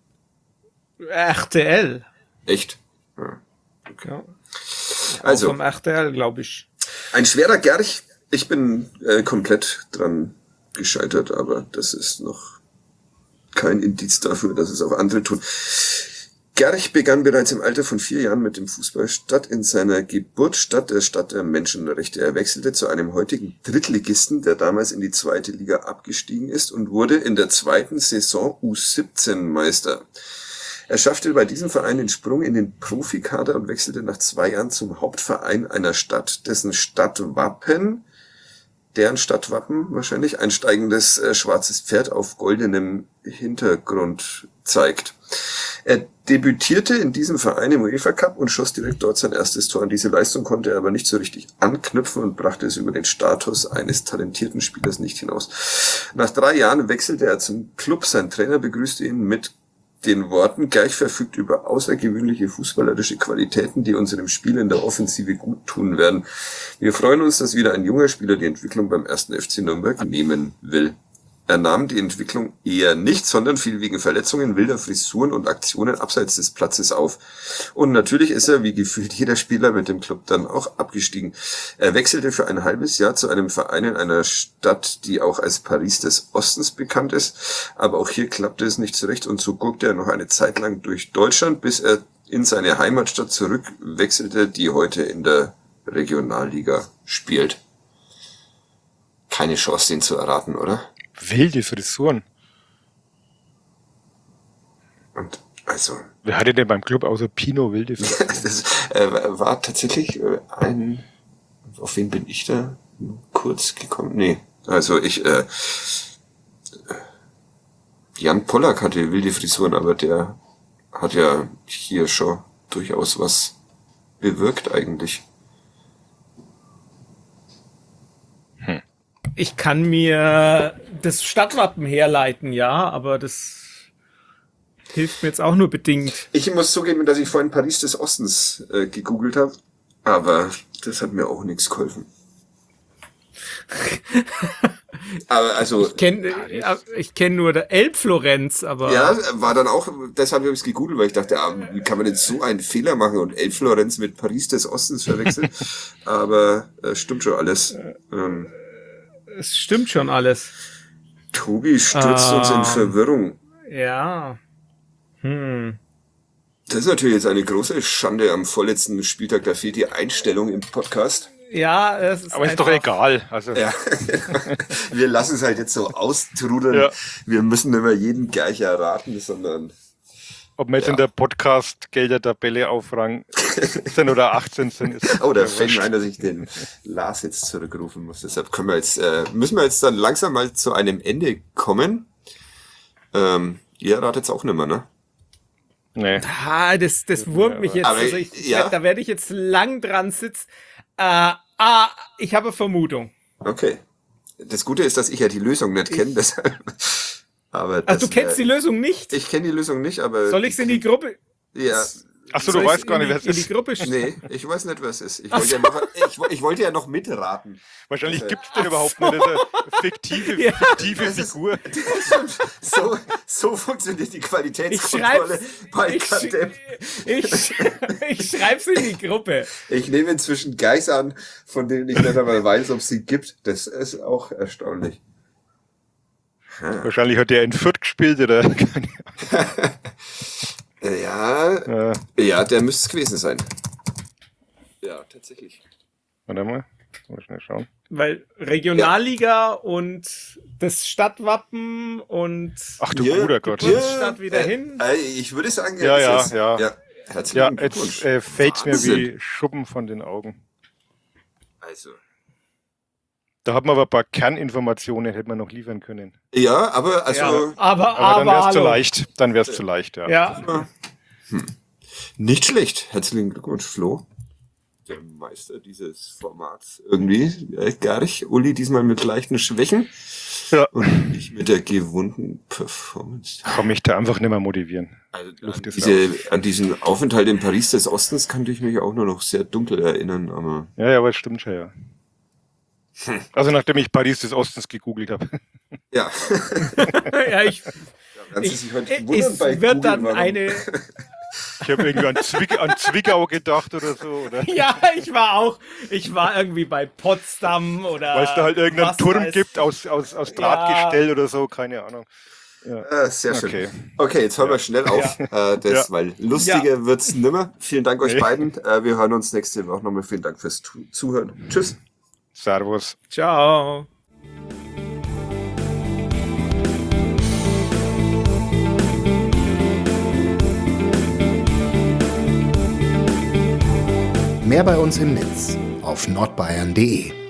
RTL. Echt? Ja. Ja. Also, Vom RTL, glaube ich. ein schwerer Gerch. Ich bin komplett dran gescheitert, aber das ist noch kein Indiz dafür, dass es auch andere tun. Gerch begann bereits im Alter von 4 Jahren mit dem Fußballstadt in seiner Geburtsstadt, der Stadt der Menschenrechte. Er wechselte zu einem heutigen Drittligisten, der damals in die 2. Liga abgestiegen ist und wurde in der 2. Saison U17 Meister. Er schaffte bei diesem Verein den Sprung in den Profikader und wechselte nach 2 Jahren zum Hauptverein einer Stadt, deren Stadtwappen wahrscheinlich, ein steigendes schwarzes Pferd auf goldenem Hintergrund zeigt. Er debütierte in diesem Verein im UEFA Cup und schoss direkt dort sein erstes Tor. An diese Leistung konnte er aber nicht so richtig anknüpfen und brachte es über den Status eines talentierten Spielers nicht hinaus. Nach 3 Jahren wechselte er zum Club. Sein Trainer begrüßte ihn mit den Worten: Gerch verfügt über außergewöhnliche fußballerische Qualitäten, die unserem Spiel in der Offensive gut tun werden. Wir freuen uns, dass wieder ein junger Spieler die Entwicklung beim 1. FC Nürnberg nehmen will. Er nahm die Entwicklung eher nicht, sondern fiel wegen Verletzungen, wilder Frisuren und Aktionen abseits des Platzes auf. Und natürlich ist er, wie gefühlt jeder Spieler, mit dem Club dann auch abgestiegen. Er wechselte für ein halbes Jahr zu einem Verein in einer Stadt, die auch als Paris des Ostens bekannt ist. Aber auch hier klappte es nicht zurecht und so gurkte er noch eine Zeit lang durch Deutschland, bis er in seine Heimatstadt zurückwechselte, die heute in der Regionalliga spielt. Keine Chance, den zu erraten, oder? Wilde Frisuren. Und also. Wer hatte denn beim Club außer Pino wilde Frisuren? Das war tatsächlich auf wen bin ich da kurz gekommen? Nee, also Jan Pollack hatte wilde Frisuren, aber der hat ja hier schon durchaus was bewirkt eigentlich. Ich kann mir das Stadtwappen herleiten, ja, aber das hilft mir jetzt auch nur bedingt. Ich muss zugeben, dass ich vorhin Paris des Ostens gegoogelt habe, aber das hat mir auch nichts geholfen. Aber also ich kenn nur der Elbflorenz, aber ja, war dann auch, deshalb habe ich es gegoogelt, weil ich dachte, wie kann man denn so einen Fehler machen und Elbflorenz mit Paris des Ostens verwechseln? Aber stimmt schon alles. Es stimmt schon alles. Tobi stürzt uns in Verwirrung. Ja. Das ist natürlich jetzt eine große Schande am vorletzten Spieltag. Da fehlt die Einstellung im Podcast. Ja, es ist aber ist doch egal. Also. Ja, wir lassen es halt jetzt so austrudeln. Ja. Wir müssen nicht mehr jeden gleich erraten, sondern... Ob wir jetzt in der Podcast-Gelder-Tabelle auf Rang 17 oder 18 sind, ist oh, da fällt mir ein, dass ich den Lars jetzt zurückrufen muss. Deshalb können wir jetzt, müssen wir jetzt dann langsam mal zu einem Ende kommen. Ihr ratet es auch nicht mehr, ne? Nee. Das wurmt mich jetzt. Aber also da werde ich jetzt lang dran sitzen. Ich habe eine Vermutung. Okay. Das Gute ist, dass ich ja die Lösung nicht kenne, deshalb. Aber du kennst die Lösung nicht? Ich kenne die Lösung nicht, aber... Soll ich es in die Gruppe? Ja. Achso, du weißt gar nicht, wer es ist. In die Gruppe Nee, ich weiß nicht, wer es ist. Ich wollte ja noch mitraten. Wahrscheinlich gibt es den überhaupt nicht. Das ist eine fiktive Figur. So funktioniert die Qualitätskontrolle bei Kadepp. Ich schreib's in die Gruppe. Ich nehme inzwischen Guys an, von denen ich nicht einmal weiß, ob es sie gibt. Das ist auch erstaunlich. Wahrscheinlich hat der in Fürth gespielt, oder? Ja, der müsste es gewesen sein. Ja, tatsächlich. Warte mal schnell schauen. Weil Regionalliga und das Stadtwappen und ach du guter Gott. Geburtsstadt wieder hin. Ich würde sagen, ja. Herzlichen Glückwunsch. Jetzt fällt's mir wie Schuppen von den Augen. Also. Da hat man aber ein paar Kerninformationen, hätte man noch liefern können. Ja, aber also. Ja, aber dann wäre es zu leicht. Dann wäre es zu leicht, ja. Ja. Nicht schlecht. Herzlichen Glückwunsch, Flo. Der Meister dieses Formats irgendwie. Garch, Uli diesmal mit leichten Schwächen. Ja. Und nicht mit der gewohnten Performance. Kann mich da einfach nicht mehr motivieren. Also an diesen Aufenthalt in Paris des Ostens kannte ich mich auch nur noch sehr dunkel erinnern, aber. Ja, aber es stimmt schon, ja. Also nachdem ich Paris des Ostens gegoogelt habe. Ja. Ja, es wird dann eine... Ich habe irgendwie an Zwickau gedacht oder so, oder? Ja, ich war irgendwie bei Potsdam oder... Weil es da halt irgendeinen Turm gibt aus Drahtgestell oder so, keine Ahnung. Ja. Sehr schön. Okay, jetzt hören wir schnell auf, weil lustiger wird's nimmer. Vielen Dank euch beiden. Wir hören uns nächste Woche nochmal. Vielen Dank fürs Zuhören. Tschüss. Servus. Ciao. Mehr bei uns im Netz auf nordbayern.de